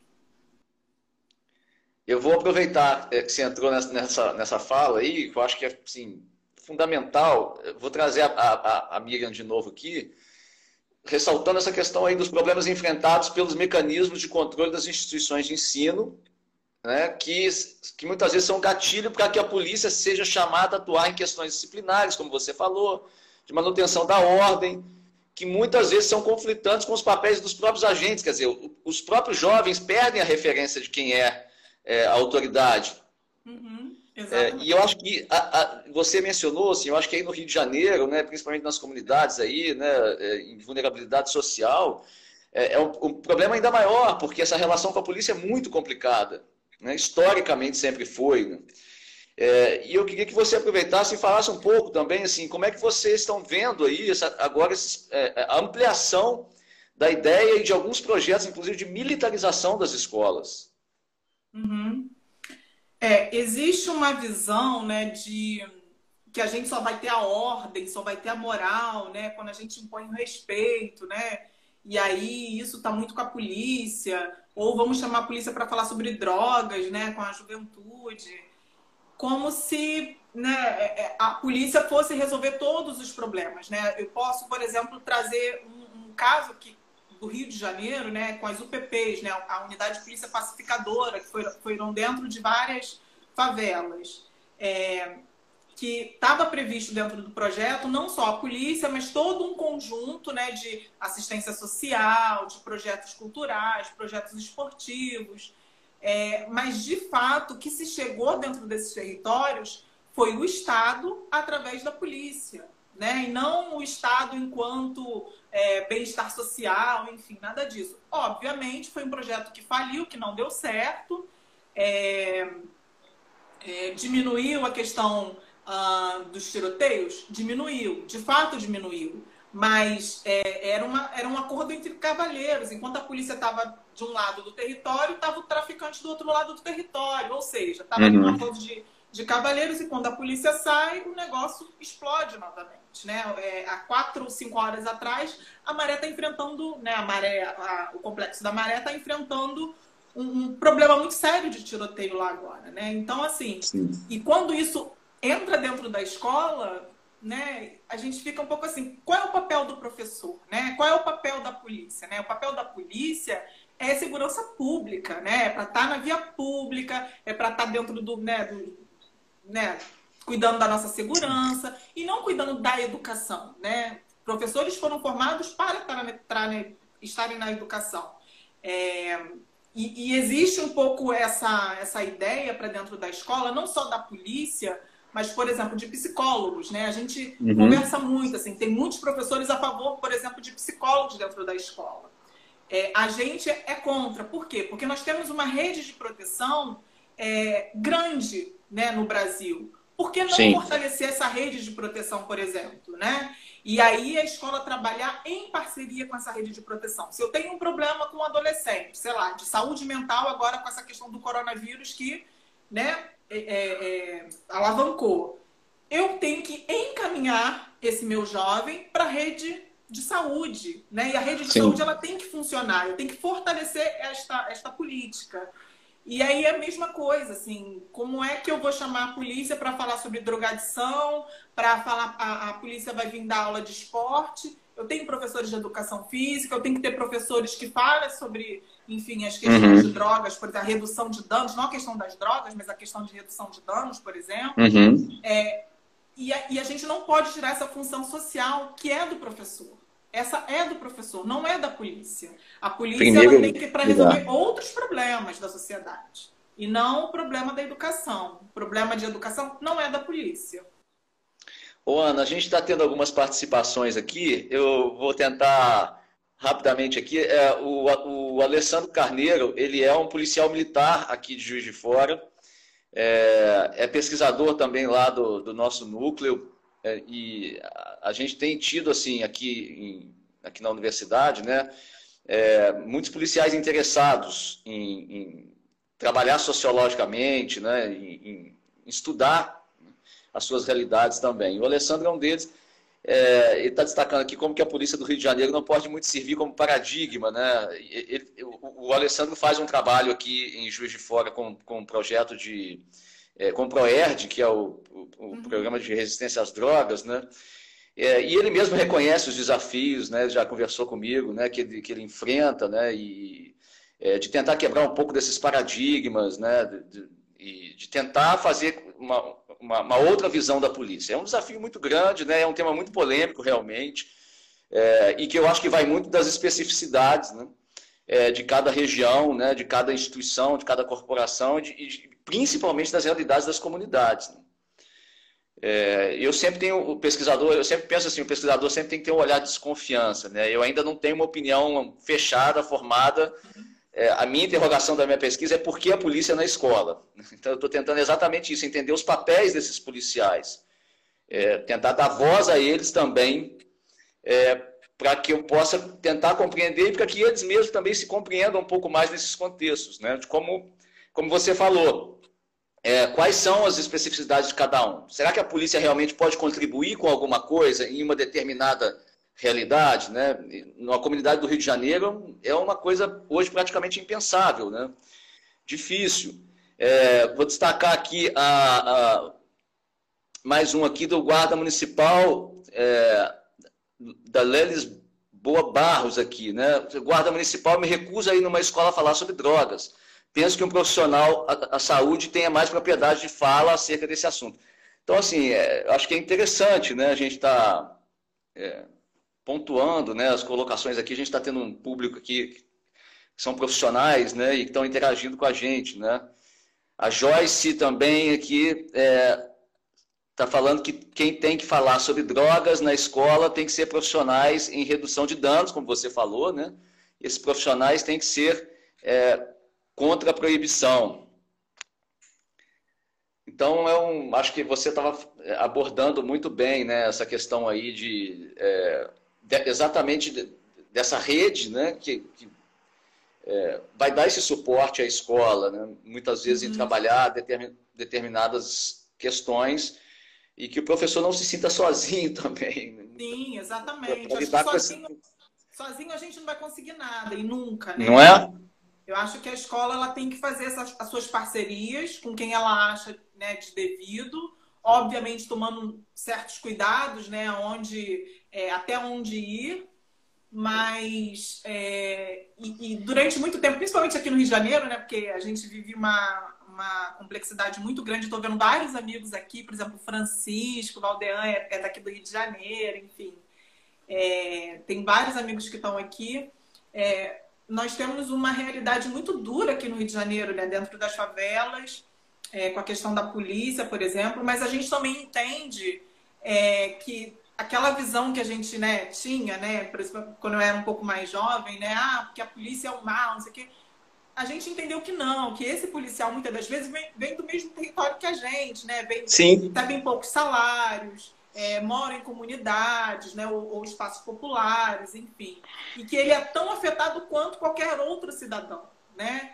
Eu vou aproveitar que você entrou nessa fala aí, que eu acho que é assim, fundamental. Eu vou trazer a Miriam de novo aqui, ressaltando essa questão aí dos problemas enfrentados pelos mecanismos de controle das instituições de ensino, né, que muitas vezes são gatilho para que a polícia seja chamada a atuar em questões disciplinares, como você falou, de manutenção da ordem, que muitas vezes são conflitantes com os papéis dos próprios agentes. Quer dizer, os próprios jovens perdem a referência de quem é a autoridade. E eu acho que você mencionou, assim, eu acho que aí no Rio de Janeiro, né, principalmente nas comunidades aí, né, em vulnerabilidade social, um problema ainda maior, porque essa relação com a polícia é muito complicada, né, historicamente sempre foi, né? E eu queria que você aproveitasse e falasse um pouco também, assim, como é que vocês estão vendo aí agora a ampliação da ideia e de alguns projetos, inclusive de militarização das escolas. Existe uma visão, né, de que a gente só vai ter a ordem, só vai ter a moral, né, quando a gente impõe o respeito, né, e aí isso está muito com a polícia, ou vamos chamar a polícia para falar sobre drogas, né, com a juventude, como se, né, a polícia fosse resolver todos os problemas, né. Eu posso, por exemplo, trazer um caso do Rio de Janeiro, né, com as UPPs, né, a Unidade de Polícia Pacificadora, que foram dentro de várias favelas, que estava previsto dentro do projeto não só a polícia, mas todo um conjunto, né, de assistência social, de projetos culturais, projetos esportivos, mas de fato o que se chegou dentro desses territórios foi o Estado através da polícia, né, e não o Estado enquanto bem-estar social, enfim, nada disso. Obviamente, foi um projeto que faliu, que não deu certo, diminuiu a questão dos tiroteios? Diminuiu, de fato diminuiu. Mas era um acordo entre cavalheiros. Enquanto a polícia estava de um lado do território, estava o traficante do outro lado do território. Ou seja, estava ali um acordo de cavalheiros, e quando a polícia sai, o negócio explode novamente, né? Há 4 ou 5 horas atrás, a Maré está enfrentando, né? O complexo da Maré está enfrentando um problema muito sério de tiroteio lá agora, né? Então, assim, sim. E quando isso entra dentro da escola, né, a gente fica um pouco assim, qual é o papel do professor, né? Qual é o papel da polícia, né? O papel da polícia é segurança pública, né? É para estar na via pública, é para estar dentro cuidando da nossa segurança e não cuidando da educação, né? Professores foram formados para estarem na educação. E existe um pouco essa ideia para dentro da escola, não só da polícia, mas, por exemplo, de psicólogos, né? A gente conversa muito, assim, tem muitos professores a favor, por exemplo, de psicólogos dentro da escola. A gente é contra. Por quê? Porque nós temos uma rede de proteção grande, né, no Brasil. Por que não Sim. fortalecer essa rede de proteção, por exemplo, né? E aí a escola trabalhar em parceria com essa rede de proteção. Se eu tenho um problema com um adolescente, sei lá, de saúde mental agora com essa questão do coronavírus que, né, alavancou, eu tenho que encaminhar esse meu jovem para a rede de saúde, né? E a rede de Sim. saúde ela tem que funcionar, eu tenho que fortalecer esta política. E aí é a mesma coisa, assim, como é que eu vou chamar a polícia para falar sobre drogadição, para falar, a polícia vai vir dar aula de esporte, eu tenho professores de educação física, eu tenho que ter professores que falem sobre, enfim, as questões de drogas, por exemplo, a redução de danos, não a questão das drogas, mas a questão de redução de danos, por exemplo. E a gente não pode tirar essa função social que é do professor. Essa é do professor, não é da polícia. A polícia ela tem que ir para resolver outros problemas da sociedade. E não o problema da educação. O problema de educação não é da polícia. Ô, Ana, a gente está tendo algumas participações aqui. Eu vou tentar rapidamente aqui. O Alessandro Carneiro, ele é um policial militar aqui de Juiz de Fora. É pesquisador também lá do nosso núcleo. E a gente tem tido, assim, aqui na universidade, né, muitos policiais interessados em trabalhar sociologicamente, né, em estudar as suas realidades também. E o Alessandro é um deles. Ele está destacando aqui como que a polícia do Rio de Janeiro não pode muito servir como paradigma, né? O Alessandro faz um trabalho aqui em Juiz de Fora com um projeto com o PROERD, que é o Programa de Resistência às Drogas, né? E ele mesmo reconhece os desafios, né? Já conversou comigo, né? Que ele enfrenta, né? E de tentar quebrar um pouco desses paradigmas, né? De tentar fazer uma outra visão da polícia. É um desafio muito grande, né? É um tema muito polêmico, realmente, e que eu acho que vai muito das especificidades, né? De cada região, né? De cada instituição, de cada corporação, principalmente das realidades das comunidades. Eu sempre penso assim, o pesquisador sempre tem que ter um olhar de desconfiança, né? Eu ainda não tenho uma opinião fechada, formada. A minha interrogação da minha pesquisa é por que a polícia na escola. Então eu estou tentando exatamente isso, entender os papéis desses policiais, tentar dar voz a eles também, para que eu possa tentar compreender e para que eles mesmos também se compreendam um pouco mais nesses contextos, né? De como você falou. Quais são as especificidades de cada um? Será que a polícia realmente pode contribuir com alguma coisa em uma determinada realidade, né? Na comunidade do Rio de Janeiro é uma coisa hoje praticamente impensável, né? Difícil. Vou destacar aqui mais um aqui do guarda municipal da Lelis Boa Barros aqui, né? O guarda municipal me recusa a ir numa escola a falar sobre drogas. Penso que um profissional da saúde tenha mais propriedade de fala acerca desse assunto. Então, assim, acho que é interessante, né? A gente está pontuando, né, as colocações aqui. A gente está tendo um público aqui que são profissionais, né, e que estão interagindo com a gente, né? A Joyce também aqui está falando que quem tem que falar sobre drogas na escola tem que ser profissionais em redução de danos, como você falou, né? Esses profissionais têm que ser contra a proibição. Então, acho que você estava abordando muito bem, né, essa questão aí exatamente dessa rede, né, que vai dar esse suporte à escola, né, muitas vezes em trabalhar determinadas questões e que o professor não se sinta sozinho também. Sim, exatamente. Acho que sozinho a gente não vai conseguir nada, e nunca, né? Não é? Eu acho que a escola ela tem que fazer as suas parcerias com quem ela acha, né, de devido, obviamente tomando certos cuidados, né, até onde ir, mas durante muito tempo, principalmente aqui no Rio de Janeiro, né, porque a gente vive uma complexidade muito grande. Estou vendo vários amigos aqui, por exemplo, Francisco, Valdean é daqui do Rio de Janeiro, enfim. Tem vários amigos que estão aqui. Nós temos uma realidade muito dura aqui no Rio de Janeiro, né, dentro das favelas, com a questão da polícia, por exemplo, mas a gente também entende que aquela visão que a gente, né, tinha, né, por exemplo, quando eu era um pouco mais jovem, né, porque a polícia é o mal, não sei o quê. A gente entendeu que não, que esse policial muitas das vezes vem do mesmo território que a gente, né, recebe em poucos salários, mora em comunidades, né, ou espaços populares, enfim. E que ele é tão afetado quanto qualquer outro cidadão, né?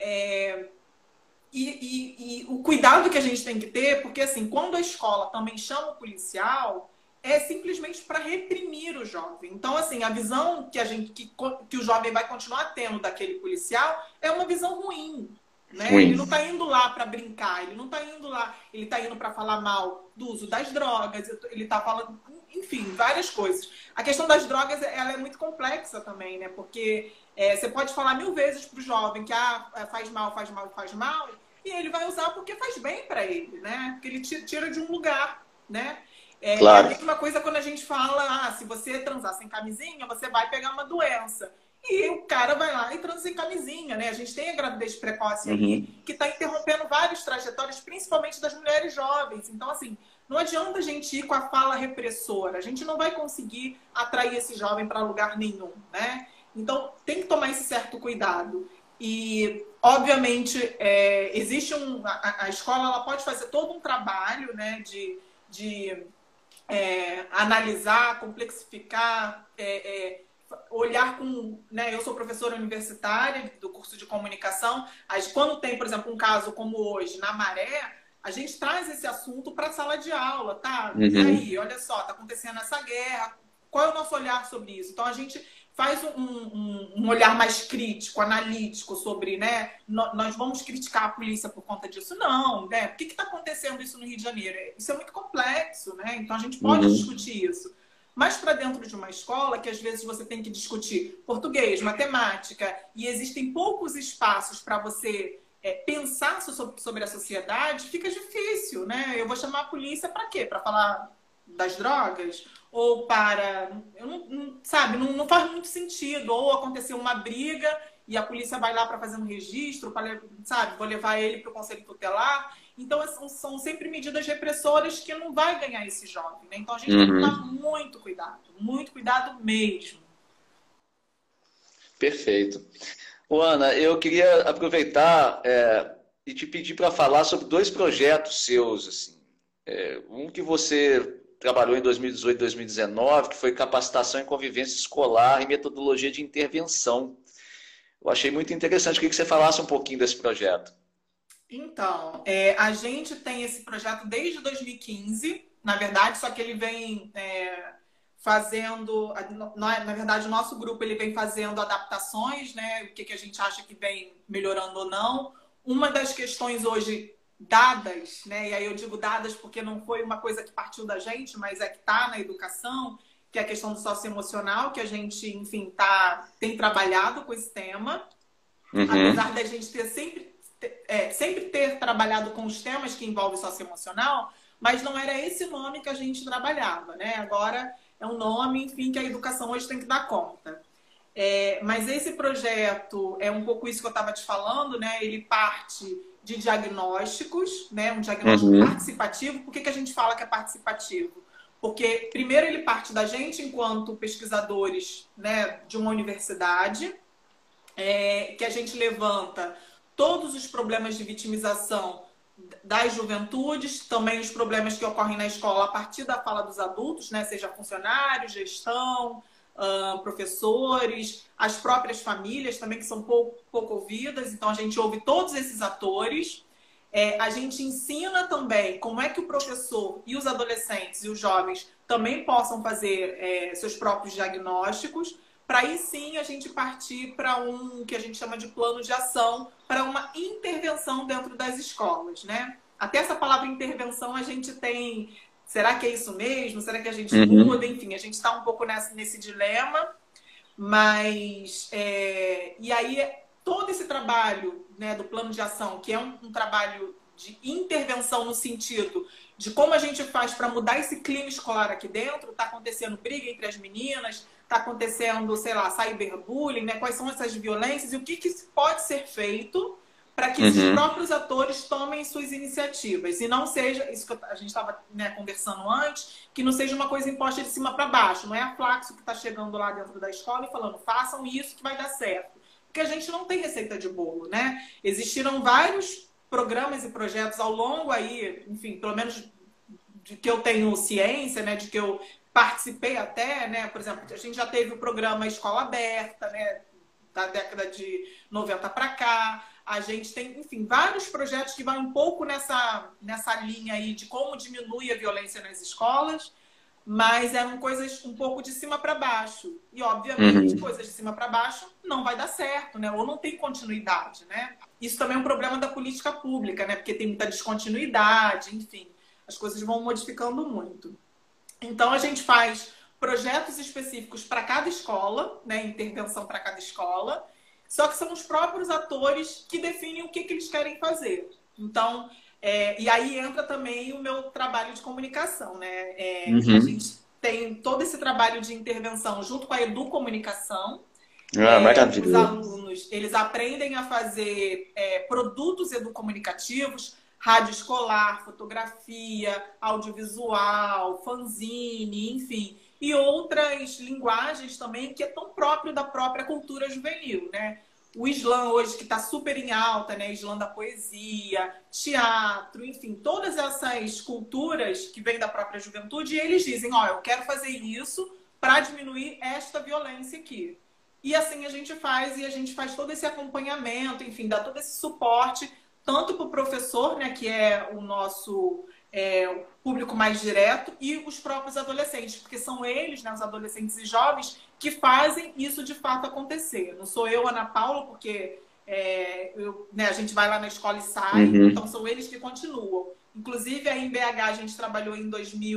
E o cuidado que a gente tem que ter, porque assim, quando a escola também chama o policial, é simplesmente para reprimir o jovem. Então, assim, a visão que o jovem vai continuar tendo daquele policial é uma visão ruim. Né? Ele não está indo lá para brincar, ele não está indo lá, ele está indo para falar mal do uso das drogas, ele está falando, enfim, várias coisas. A questão das drogas, ela é muito complexa também, né? Porque você pode falar 1000 vezes para o jovem que faz mal, faz mal, faz mal, e ele vai usar porque faz bem para ele, né? Porque ele tira de um lugar, né? Claro. É a mesma coisa quando a gente fala, se você transar sem camisinha, você vai pegar uma doença. E o cara vai lá e transa sem camisinha, né? A gente tem a gravidez precoce aí, que está interrompendo várias trajetórias, principalmente das mulheres jovens. Então, assim, não adianta a gente ir com a fala repressora. A gente não vai conseguir atrair esse jovem para lugar nenhum, né? Então, tem que tomar esse certo cuidado. E, obviamente, existe a escola ela pode fazer todo um trabalho, né, de analisar, complexificar, olhar com... Né, eu sou professora universitária do curso de comunicação. Quando tem, por exemplo, um caso como hoje, na Maré, a gente traz esse assunto para a sala de aula, tá? E aí, olha só, tá acontecendo essa guerra, qual é o nosso olhar sobre isso? Então, a gente faz um olhar mais crítico, analítico sobre, né? Nós vamos criticar a polícia por conta disso? Não, né? Por que está acontecendo isso no Rio de Janeiro? Isso é muito complexo, né? Então, a gente pode discutir isso. Mas para dentro de uma escola, que às vezes você tem que discutir português, matemática, e existem poucos espaços para você pensar sobre a sociedade, fica difícil, né? Eu vou chamar a polícia para quê? Para falar das drogas? Ou para... sabe, não faz muito sentido. Ou acontecer uma briga e a polícia vai lá para fazer um registro, sabe? Vou levar ele para o conselho tutelar. Então, são sempre medidas repressoras que não vai ganhar esse jovem, né? Então, a gente tem que tomar muito cuidado mesmo. Perfeito. Ô, Ana, eu queria aproveitar e te pedir para falar sobre 2 projetos seus. Assim. Um que você trabalhou em 2018 e 2019, que foi capacitação em convivência escolar e metodologia de intervenção. Eu achei muito interessante. Eu queria que você falasse um pouquinho desse projeto. Então, a gente tem esse projeto desde 2015, na verdade, só que ele vem fazendo... Na verdade, o nosso grupo ele vem fazendo adaptações, né? O que a gente acha que vem melhorando ou não. Uma das questões hoje dadas, né? E aí eu digo dadas porque não foi uma coisa que partiu da gente, mas que está na educação, que é a questão do socioemocional, que a gente, enfim, tem trabalhado com esse tema. Apesar da gente sempre ter trabalhado com os temas que envolvem socioemocional, mas não era esse nome que a gente trabalhava, né? Agora é um nome, enfim, que a educação hoje tem que dar conta. Mas esse projeto é um pouco isso que eu estava te falando, né? Ele parte de diagnósticos, né? Um diagnóstico participativo. Por que a gente fala que é participativo? Porque, primeiro, ele parte da gente enquanto pesquisadores, né, de uma universidade, que a gente levanta todos os problemas de vitimização das juventudes, também os problemas que ocorrem na escola a partir da fala dos adultos, né? Seja funcionários, gestão, professores, as próprias famílias também, que são pouco ouvidas. Então, a gente ouve todos esses atores. A gente ensina também como é que o professor e os adolescentes e os jovens também possam fazer seus próprios diagnósticos, para aí sim a gente partir para um que a gente chama de plano de ação, para uma intervenção dentro das escolas, né? Até essa palavra intervenção a gente tem... Será que é isso mesmo? Será que a gente muda? Enfim, a gente está um pouco nesse dilema, mas... E aí, todo esse trabalho, né, do plano de ação, que é um trabalho de intervenção no sentido de como a gente faz para mudar esse clima escolar aqui dentro, está acontecendo briga entre as meninas, está acontecendo, sei lá, cyberbullying, né? Quais são essas violências e o que pode ser feito para que esses próprios atores tomem suas iniciativas. E não seja, isso que a gente estava, né, conversando antes, que não seja uma coisa imposta de cima para baixo. Não é a Flaxo que está chegando lá dentro da escola e falando, façam isso que vai dar certo. Porque a gente não tem receita de bolo, né? Existiram vários programas e projetos ao longo aí, enfim, pelo menos de que eu tenho ciência, né, de que eu participei até, né, por exemplo, a gente já teve o programa Escola Aberta, né, da década de 90 para cá. A gente tem, enfim, vários projetos que vão um pouco nessa linha aí de como diminui a violência nas escolas, mas eram coisas um pouco de cima para baixo. E, obviamente, coisas de cima para baixo não vai dar certo, né? Ou não tem continuidade, né? Isso também é um problema da política pública, né? Porque tem muita descontinuidade, enfim. As coisas vão modificando muito. Então, a gente faz projetos específicos para cada escola, né? Intervenção para cada escola. Só que são os próprios atores que definem o que eles querem fazer. Então... e aí entra também o meu trabalho de comunicação, né? A gente tem todo esse trabalho de intervenção junto com a Educomunicação. Os alunos, eles aprendem a fazer produtos educomunicativos, rádio escolar, fotografia, audiovisual, fanzine, enfim. E outras linguagens também que é tão próprio da própria cultura juvenil, né? O slam hoje, que está super em alta, né? Slam da poesia, teatro, enfim, todas essas culturas que vêm da própria juventude, e eles dizem, eu quero fazer isso para diminuir esta violência aqui. E assim a gente faz todo esse acompanhamento, enfim, dá todo esse suporte, tanto para o professor, né, que é o nosso público mais direto, e os próprios adolescentes, porque são eles, né, os adolescentes e jovens, que fazem isso de fato acontecer. Não sou eu, Ana Paula, porque a gente vai lá na escola e sai, então são eles que continuam. Inclusive, aí em BH a gente trabalhou em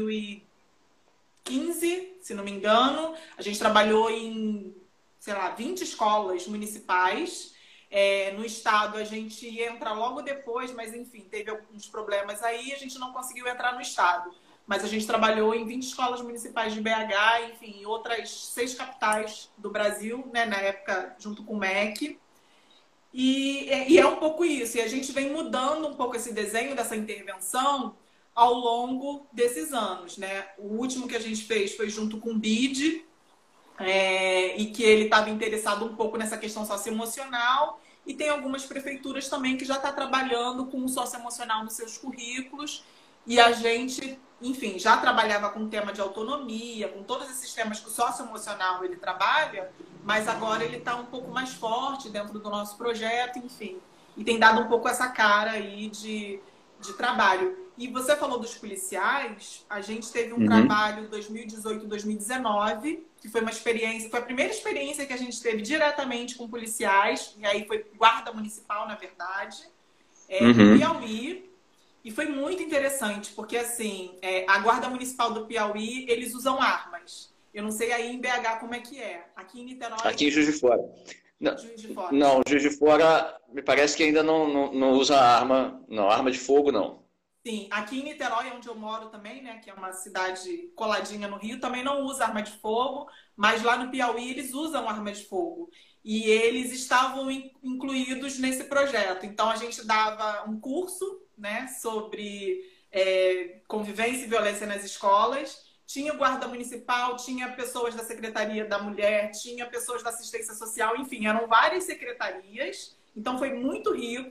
2015, se não me engano. A gente trabalhou em, 20 escolas municipais. No estado a gente entra logo depois, mas enfim, teve alguns problemas aí, a gente não conseguiu entrar no estado. Mas a gente trabalhou em 20 escolas municipais de BH, enfim, em outras 6 capitais do Brasil, né, na época, junto com o MEC. E é um pouco isso. E a gente vem mudando um pouco esse desenho dessa intervenção ao longo desses anos, né? O último que a gente fez foi junto com o BID, e que ele estava interessado um pouco nessa questão socioemocional. E tem algumas prefeituras também que já está trabalhando com o socioemocional nos seus currículos. E a gente, enfim, já trabalhava com o tema de autonomia, com todos esses temas que o socioemocional ele trabalha, mas agora ele está um pouco mais forte dentro do nosso projeto, enfim. E tem dado um pouco essa cara aí de trabalho. E você falou dos policiais, a gente teve um trabalho 2018-2019, que foi uma experiência, foi a primeira experiência que a gente teve diretamente com policiais, e aí foi guarda municipal, na verdade, no Piauí. E foi muito interessante, porque assim, a Guarda Municipal do Piauí, eles usam armas. Eu não sei aí em BH como é que é. Aqui em Niterói... Aqui em Juiz de Fora. Juiz de Fora. Não, Juiz de Fora me parece que ainda não usa arma. Não, arma de fogo não. Sim, aqui em Niterói, onde eu moro também, né, que é uma cidade coladinha no Rio, também não usa arma de fogo, mas lá no Piauí eles usam arma de fogo. E eles estavam incluídos nesse projeto. Então a gente dava um curso, né, sobre convivência e violência nas escolas. Tinha guarda municipal, tinha pessoas da Secretaria da Mulher, tinha pessoas da Assistência Social, enfim, eram várias secretarias. Então foi muito rico.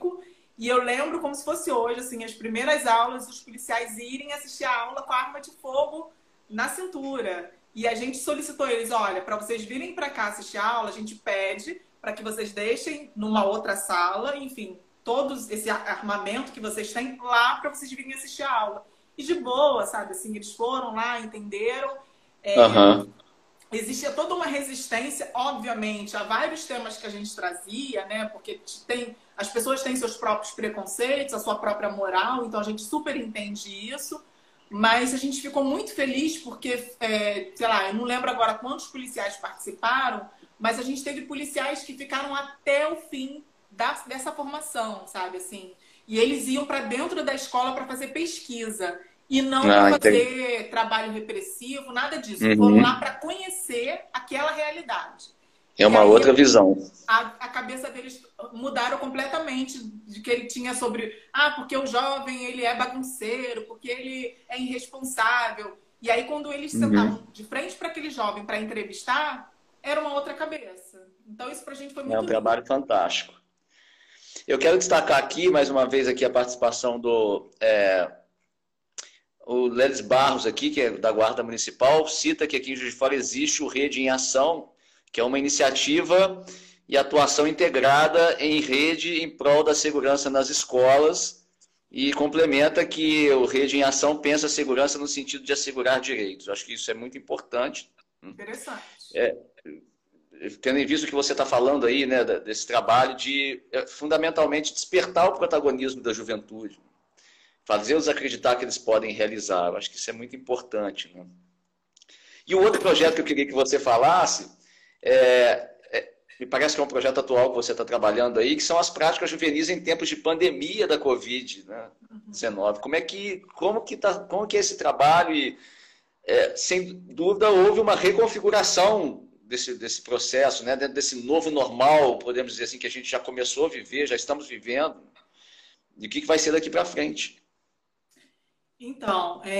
E eu lembro como se fosse hoje, assim, as primeiras aulas, os policiais irem assistir a aula com a arma de fogo na cintura. E a gente solicitou eles, olha, para vocês virem para cá assistir a aula, a gente pede para que vocês deixem numa outra sala, enfim, todo esse armamento que vocês têm lá para vocês virem assistir a aula. E de boa, sabe? Assim, eles foram lá, entenderam. Existia toda uma resistência, obviamente, a vários temas que a gente trazia, né? Porque as pessoas têm seus próprios preconceitos, a sua própria moral, então a gente super entende isso. Mas a gente ficou muito feliz porque, sei lá, eu não lembro agora quantos policiais participaram, mas a gente teve policiais que ficaram até o fim dessa formação, sabe? Assim, e eles iam para dentro da escola para fazer pesquisa. E não para fazer trabalho repressivo, nada disso. Foram lá para conhecer aquela realidade. É uma outra visão. A cabeça deles mudaram completamente de que ele tinha sobre... porque o jovem ele é bagunceiro, porque ele é irresponsável. E aí, quando eles sentavam de frente para aquele jovem para entrevistar, era uma outra cabeça. Então, isso para a gente foi muito... É um trabalho fantástico. Eu quero destacar aqui, mais uma vez, aqui a participação do... O Lelis Barros aqui, que é da Guarda Municipal, cita que aqui em Juiz de Fora existe o Rede em Ação, que é uma iniciativa e atuação integrada em rede em prol da segurança nas escolas e complementa que o Rede em Ação pensa a segurança no sentido de assegurar direitos. Acho que isso é muito importante. Interessante. Tendo em vista o que você está falando aí, né, desse trabalho de, fundamentalmente, despertar o protagonismo da juventude. Fazê-los acreditar que eles podem realizar. Eu acho que isso é muito importante, né? E o outro projeto que eu queria que você falasse, me parece que é um projeto atual que você está trabalhando aí, que são as práticas juvenis em tempos de pandemia da Covid, né, 19. Como que é esse trabalho? E, sem dúvida, houve uma reconfiguração desse processo, né, dentro desse novo normal, podemos dizer assim, que a gente já começou a viver, já estamos vivendo. E o que vai ser daqui para frente? Então,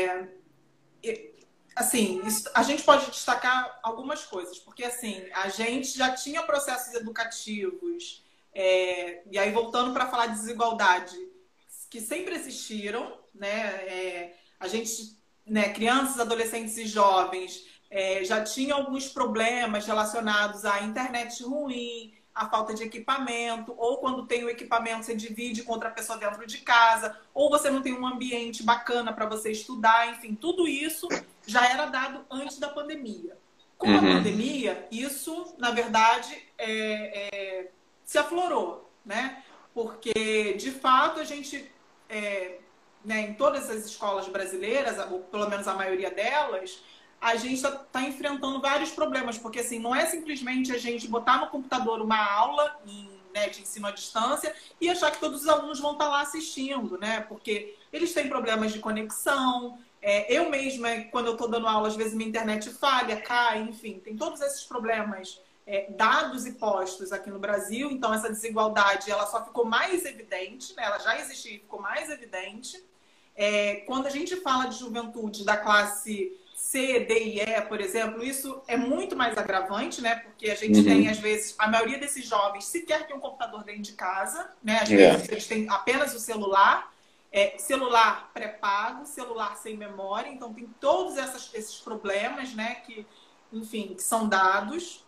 assim, a gente pode destacar algumas coisas, porque assim, a gente já tinha processos educativos, e aí voltando para falar de desigualdade, que sempre existiram, né? A gente, né, crianças, adolescentes e jovens já tinham alguns problemas relacionados à internet ruim, a falta de equipamento, ou quando tem o equipamento você divide com outra pessoa dentro de casa, ou você não tem um ambiente bacana para você estudar, enfim, tudo isso já era dado antes da pandemia. Com a pandemia, isso, na verdade, se aflorou, né? Porque, de fato, a gente, né, em todas as escolas brasileiras, ou pelo menos a maioria delas, a gente está enfrentando vários problemas, porque assim, não é simplesmente a gente botar no computador uma aula de ensino à distância e achar que todos os alunos vão estar lá assistindo, né? Porque eles têm problemas de conexão, eu mesma, quando eu estou dando aula, às vezes minha internet falha, cai, enfim, tem todos esses problemas dados e postos aqui no Brasil, então essa desigualdade ela só ficou mais evidente, né? Ela já existia e ficou mais evidente. Quando a gente fala de juventude da classe C, D e E, por exemplo, isso é muito mais agravante, né? Porque a gente tem, às vezes, a maioria desses jovens sequer tem um computador dentro de casa, né? Às vezes eles têm apenas o celular, celular pré-pago, celular sem memória, então tem todos esses problemas, né? Que, enfim, que são dados.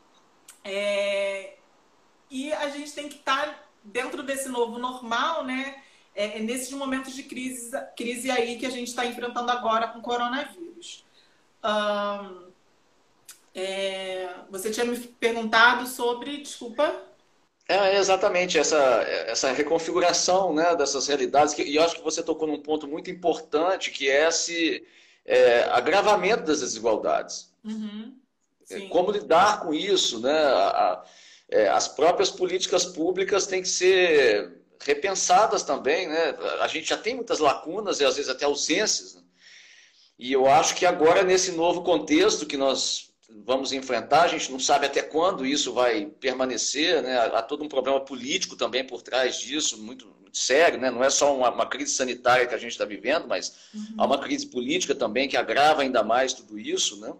E a gente tem que estar dentro desse novo normal, né? Nesses momentos de crise aí que a gente está enfrentando agora com o coronavírus. Você tinha me perguntado sobre, desculpa. Exatamente, essa reconfiguração, né, dessas realidades, e eu acho que você tocou num ponto muito importante, que é esse agravamento das desigualdades. Como lidar com isso, né? As próprias políticas públicas têm que ser repensadas também, né? A gente já tem muitas lacunas e às vezes até ausências, né? E eu acho que agora, nesse novo contexto que nós vamos enfrentar, a gente não sabe até quando isso vai permanecer, né? Há todo um problema político também por trás disso, muito, muito sério, né? Não é só uma crise sanitária que a gente está vivendo, mas há uma crise política também que agrava ainda mais tudo isso, né?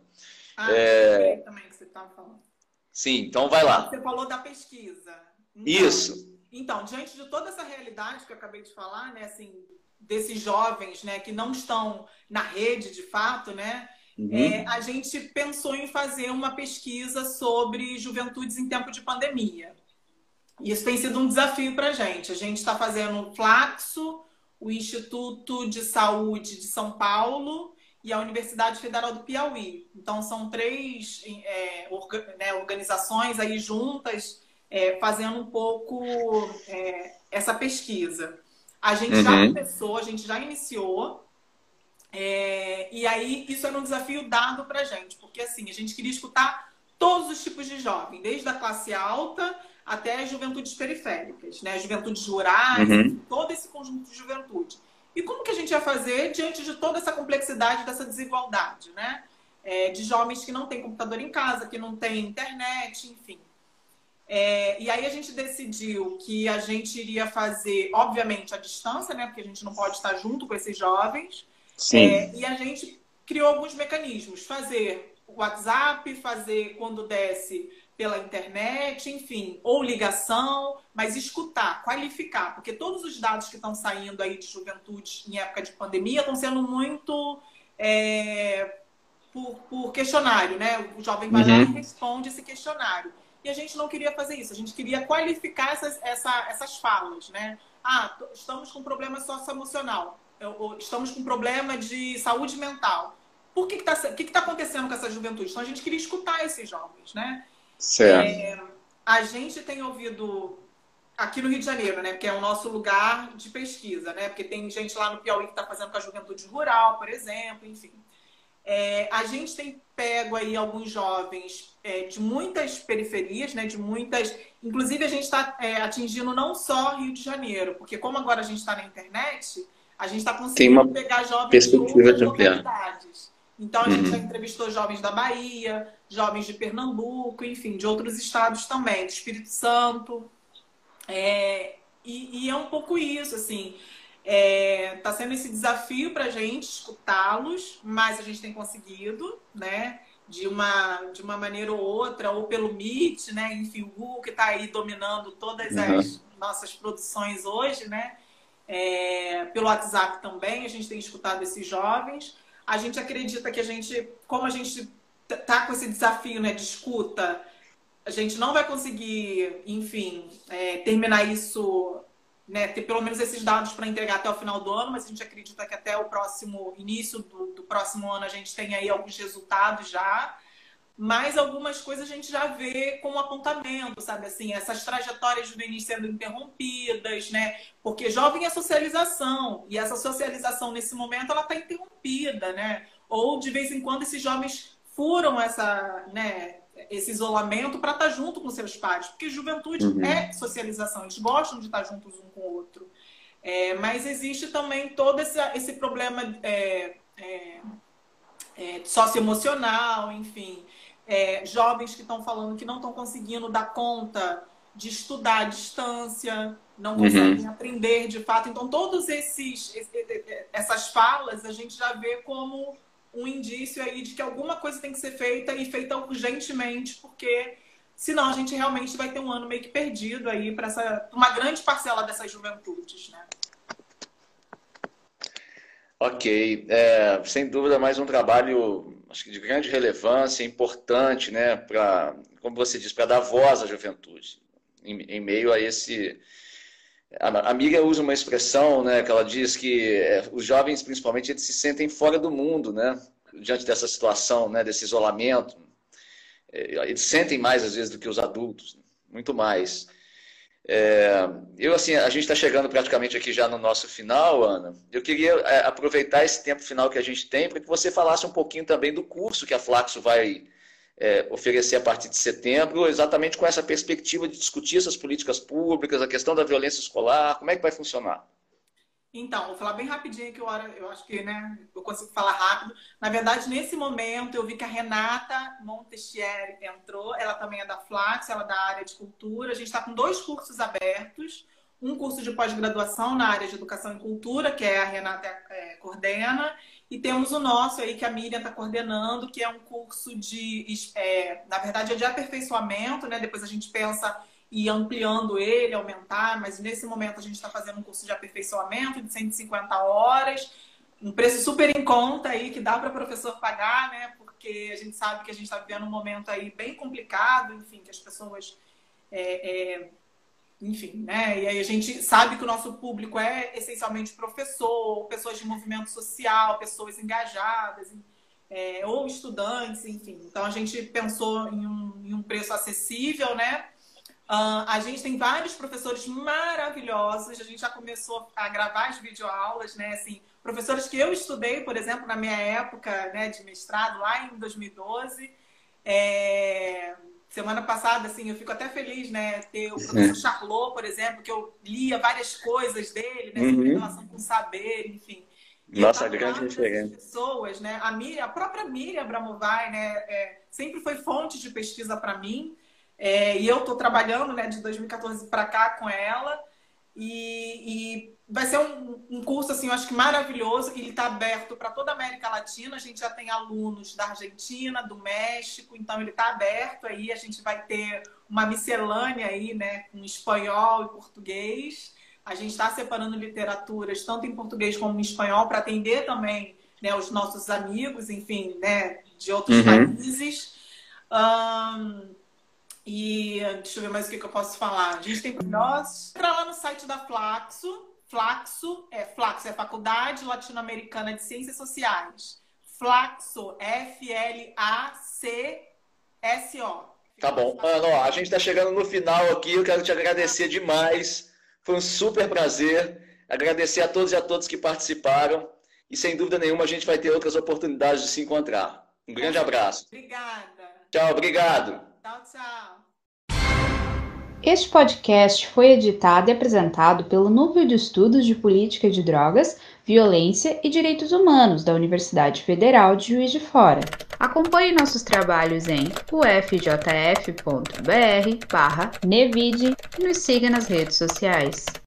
Também que você estava falando. Sim, então vai lá. Você falou da pesquisa. Então, isso. Então, diante de toda essa realidade que eu acabei de falar, né, assim, desses jovens, né, que não estão na rede de fato, né, a gente pensou em fazer uma pesquisa sobre juventudes em tempo de pandemia. Isso tem sido um desafio para a gente. A gente está fazendo o Flaxo, o Instituto de Saúde de São Paulo e a Universidade Federal do Piauí. Então, são três organizações aí juntas, fazendo um pouco essa pesquisa. A gente já começou, a gente já iniciou, e aí isso era um desafio dado para a gente, porque assim, a gente queria escutar todos os tipos de jovem, desde a classe alta até as juventudes periféricas, né? As juventudes rurais, todo esse conjunto de juventude. E como que a gente ia fazer diante de toda essa complexidade, dessa desigualdade, né? De jovens que não têm computador em casa, que não têm internet, enfim. E aí a gente decidiu que a gente iria fazer, obviamente, à distância, né? Porque a gente não pode estar junto com esses jovens. Sim. E a gente criou alguns mecanismos. Fazer o WhatsApp, fazer quando desce pela internet, enfim, ou ligação, mas escutar, qualificar, porque todos os dados que estão saindo aí de juventude em época de pandemia estão sendo muito por questionário, né? O jovem vai lá e responde esse questionário. E a gente não queria fazer isso, a gente queria qualificar essas falas, né? Estamos com problema socioemocional, estamos com problema de saúde mental. Por que está acontecendo com essa juventude? Então a gente queria escutar esses jovens, né? Certo. A gente tem ouvido aqui no Rio de Janeiro, né? Que é o nosso lugar de pesquisa, né? Porque tem gente lá no Piauí que está fazendo com a juventude rural, por exemplo, enfim. A gente tem pego aí alguns jovens de muitas periferias, né? Inclusive a gente está atingindo não só Rio de Janeiro, porque como agora a gente está na internet, a gente está conseguindo pegar jovens de outras localidades. Então a gente já entrevistou jovens da Bahia, jovens de Pernambuco, enfim, de outros estados também, do Espírito Santo. E é um pouco isso, assim. Tá sendo esse desafio para a gente escutá-los, mas a gente tem conseguido, né? De uma maneira ou outra, ou pelo Meet, né? Enfim, o Google que está aí dominando todas as nossas produções hoje, né? Pelo WhatsApp também, a gente tem escutado esses jovens. A gente acredita que como a gente tá com esse desafio, né, de escuta, a gente não vai conseguir, enfim, terminar isso, né, ter pelo menos esses dados para entregar até o final do ano, mas a gente acredita que até o início do próximo ano a gente tem aí alguns resultados já. Mas algumas coisas a gente já vê com um apontamento, sabe? Assim, essas trajetórias juvenis sendo interrompidas, né? Porque jovem é socialização, e essa socialização nesse momento ela está interrompida, né? Ou de vez em quando esses jovens furam esse isolamento para estar junto com seus pares, porque juventude é socialização, eles gostam de estar juntos um com o outro. Mas existe também todo esse problema socioemocional, enfim. Jovens que estão falando que não estão conseguindo dar conta de estudar à distância, não conseguem aprender de fato. Então, todas essas falas a gente já vê como um indício aí de que alguma coisa tem que ser feita e feita urgentemente, porque senão a gente realmente vai ter um ano meio que perdido aí para uma grande parcela dessas juventudes, né? Ok, sem dúvida mais um trabalho, acho que de grande relevância, importante, né, como você disse, para dar voz à juventude, em meio a esse... A Miriam usa uma expressão, né, que ela diz que os jovens, principalmente, eles se sentem fora do mundo, né, diante dessa situação, né, desse isolamento. Eles sentem mais, às vezes, do que os adultos, muito mais. A gente está chegando praticamente aqui já no nosso final, Ana. Eu queria aproveitar esse tempo final que a gente tem para que você falasse um pouquinho também do curso que a Flaxo vai oferecer a partir de setembro, exatamente com essa perspectiva de discutir essas políticas públicas, a questão da violência escolar, como é que vai funcionar? Então, vou falar bem rapidinho que eu acho que, né, eu consigo falar rápido. Na verdade, nesse momento, eu vi que a Renata Montestieri entrou. Ela também é da Flaxo, ela é da área de cultura. A gente está com 2 cursos abertos. Um curso de pós-graduação na área de educação e cultura, que a Renata coordena. E temos o nosso aí, que a Miriam está coordenando, que é um curso na verdade, é de aperfeiçoamento, né? Depois a gente pensa e ampliando ele, aumentar, mas nesse momento a gente está fazendo um curso de aperfeiçoamento de 150 horas, um preço super em conta aí, que dá para o professor pagar, né? Porque a gente sabe que a gente está vivendo um momento aí bem complicado, enfim, que as pessoas... enfim, né? E aí a gente sabe que o nosso público é essencialmente professor, pessoas de movimento social, pessoas engajadas, ou estudantes, enfim. Então a gente pensou em um preço acessível, né? A gente tem vários professores maravilhosos, a gente já começou a gravar as videoaulas, né? Assim, professores que eu estudei, por exemplo, na minha época, né, de mestrado, lá em 2012. Semana passada, assim, eu fico até feliz, né, ter o professor Charlot, por exemplo, que eu lia várias coisas dele, né, sobre relação com o saber, enfim. Nossa, grande referência. Pessoas, né, a própria Miriam Abramovay, né, sempre foi fonte de pesquisa para mim, e eu estou trabalhando, né, de 2014 para cá com ela, e vai ser um curso, assim, eu acho que maravilhoso. Ele está aberto para toda a América Latina. A gente já tem alunos da Argentina, do México, então ele está aberto aí. A gente vai ter uma miscelânea aí, né, com espanhol e português. A gente está separando literaturas, tanto em português como em espanhol, para atender também, né, os nossos amigos, enfim, né, de outros países. E deixa eu ver mais o que eu posso falar. A gente tem nós. Entra lá no site da Flaxo. Flaxo é Faculdade Latino-Americana de Ciências Sociais. Flaxo, Flacso. Tá bom. Ana, a gente está chegando no final aqui. Eu quero te agradecer demais. Foi um super prazer. Agradecer a todos e a todas que participaram. E sem dúvida nenhuma a gente vai ter outras oportunidades de se encontrar. Um grande abraço. Obrigada. Tchau, obrigado. Tchau. Este podcast foi editado e apresentado pelo Núcleo de Estudos de Política de Drogas, Violência e Direitos Humanos da Universidade Federal de Juiz de Fora. Acompanhe nossos trabalhos em ufjf.br/nevide e nos siga nas redes sociais.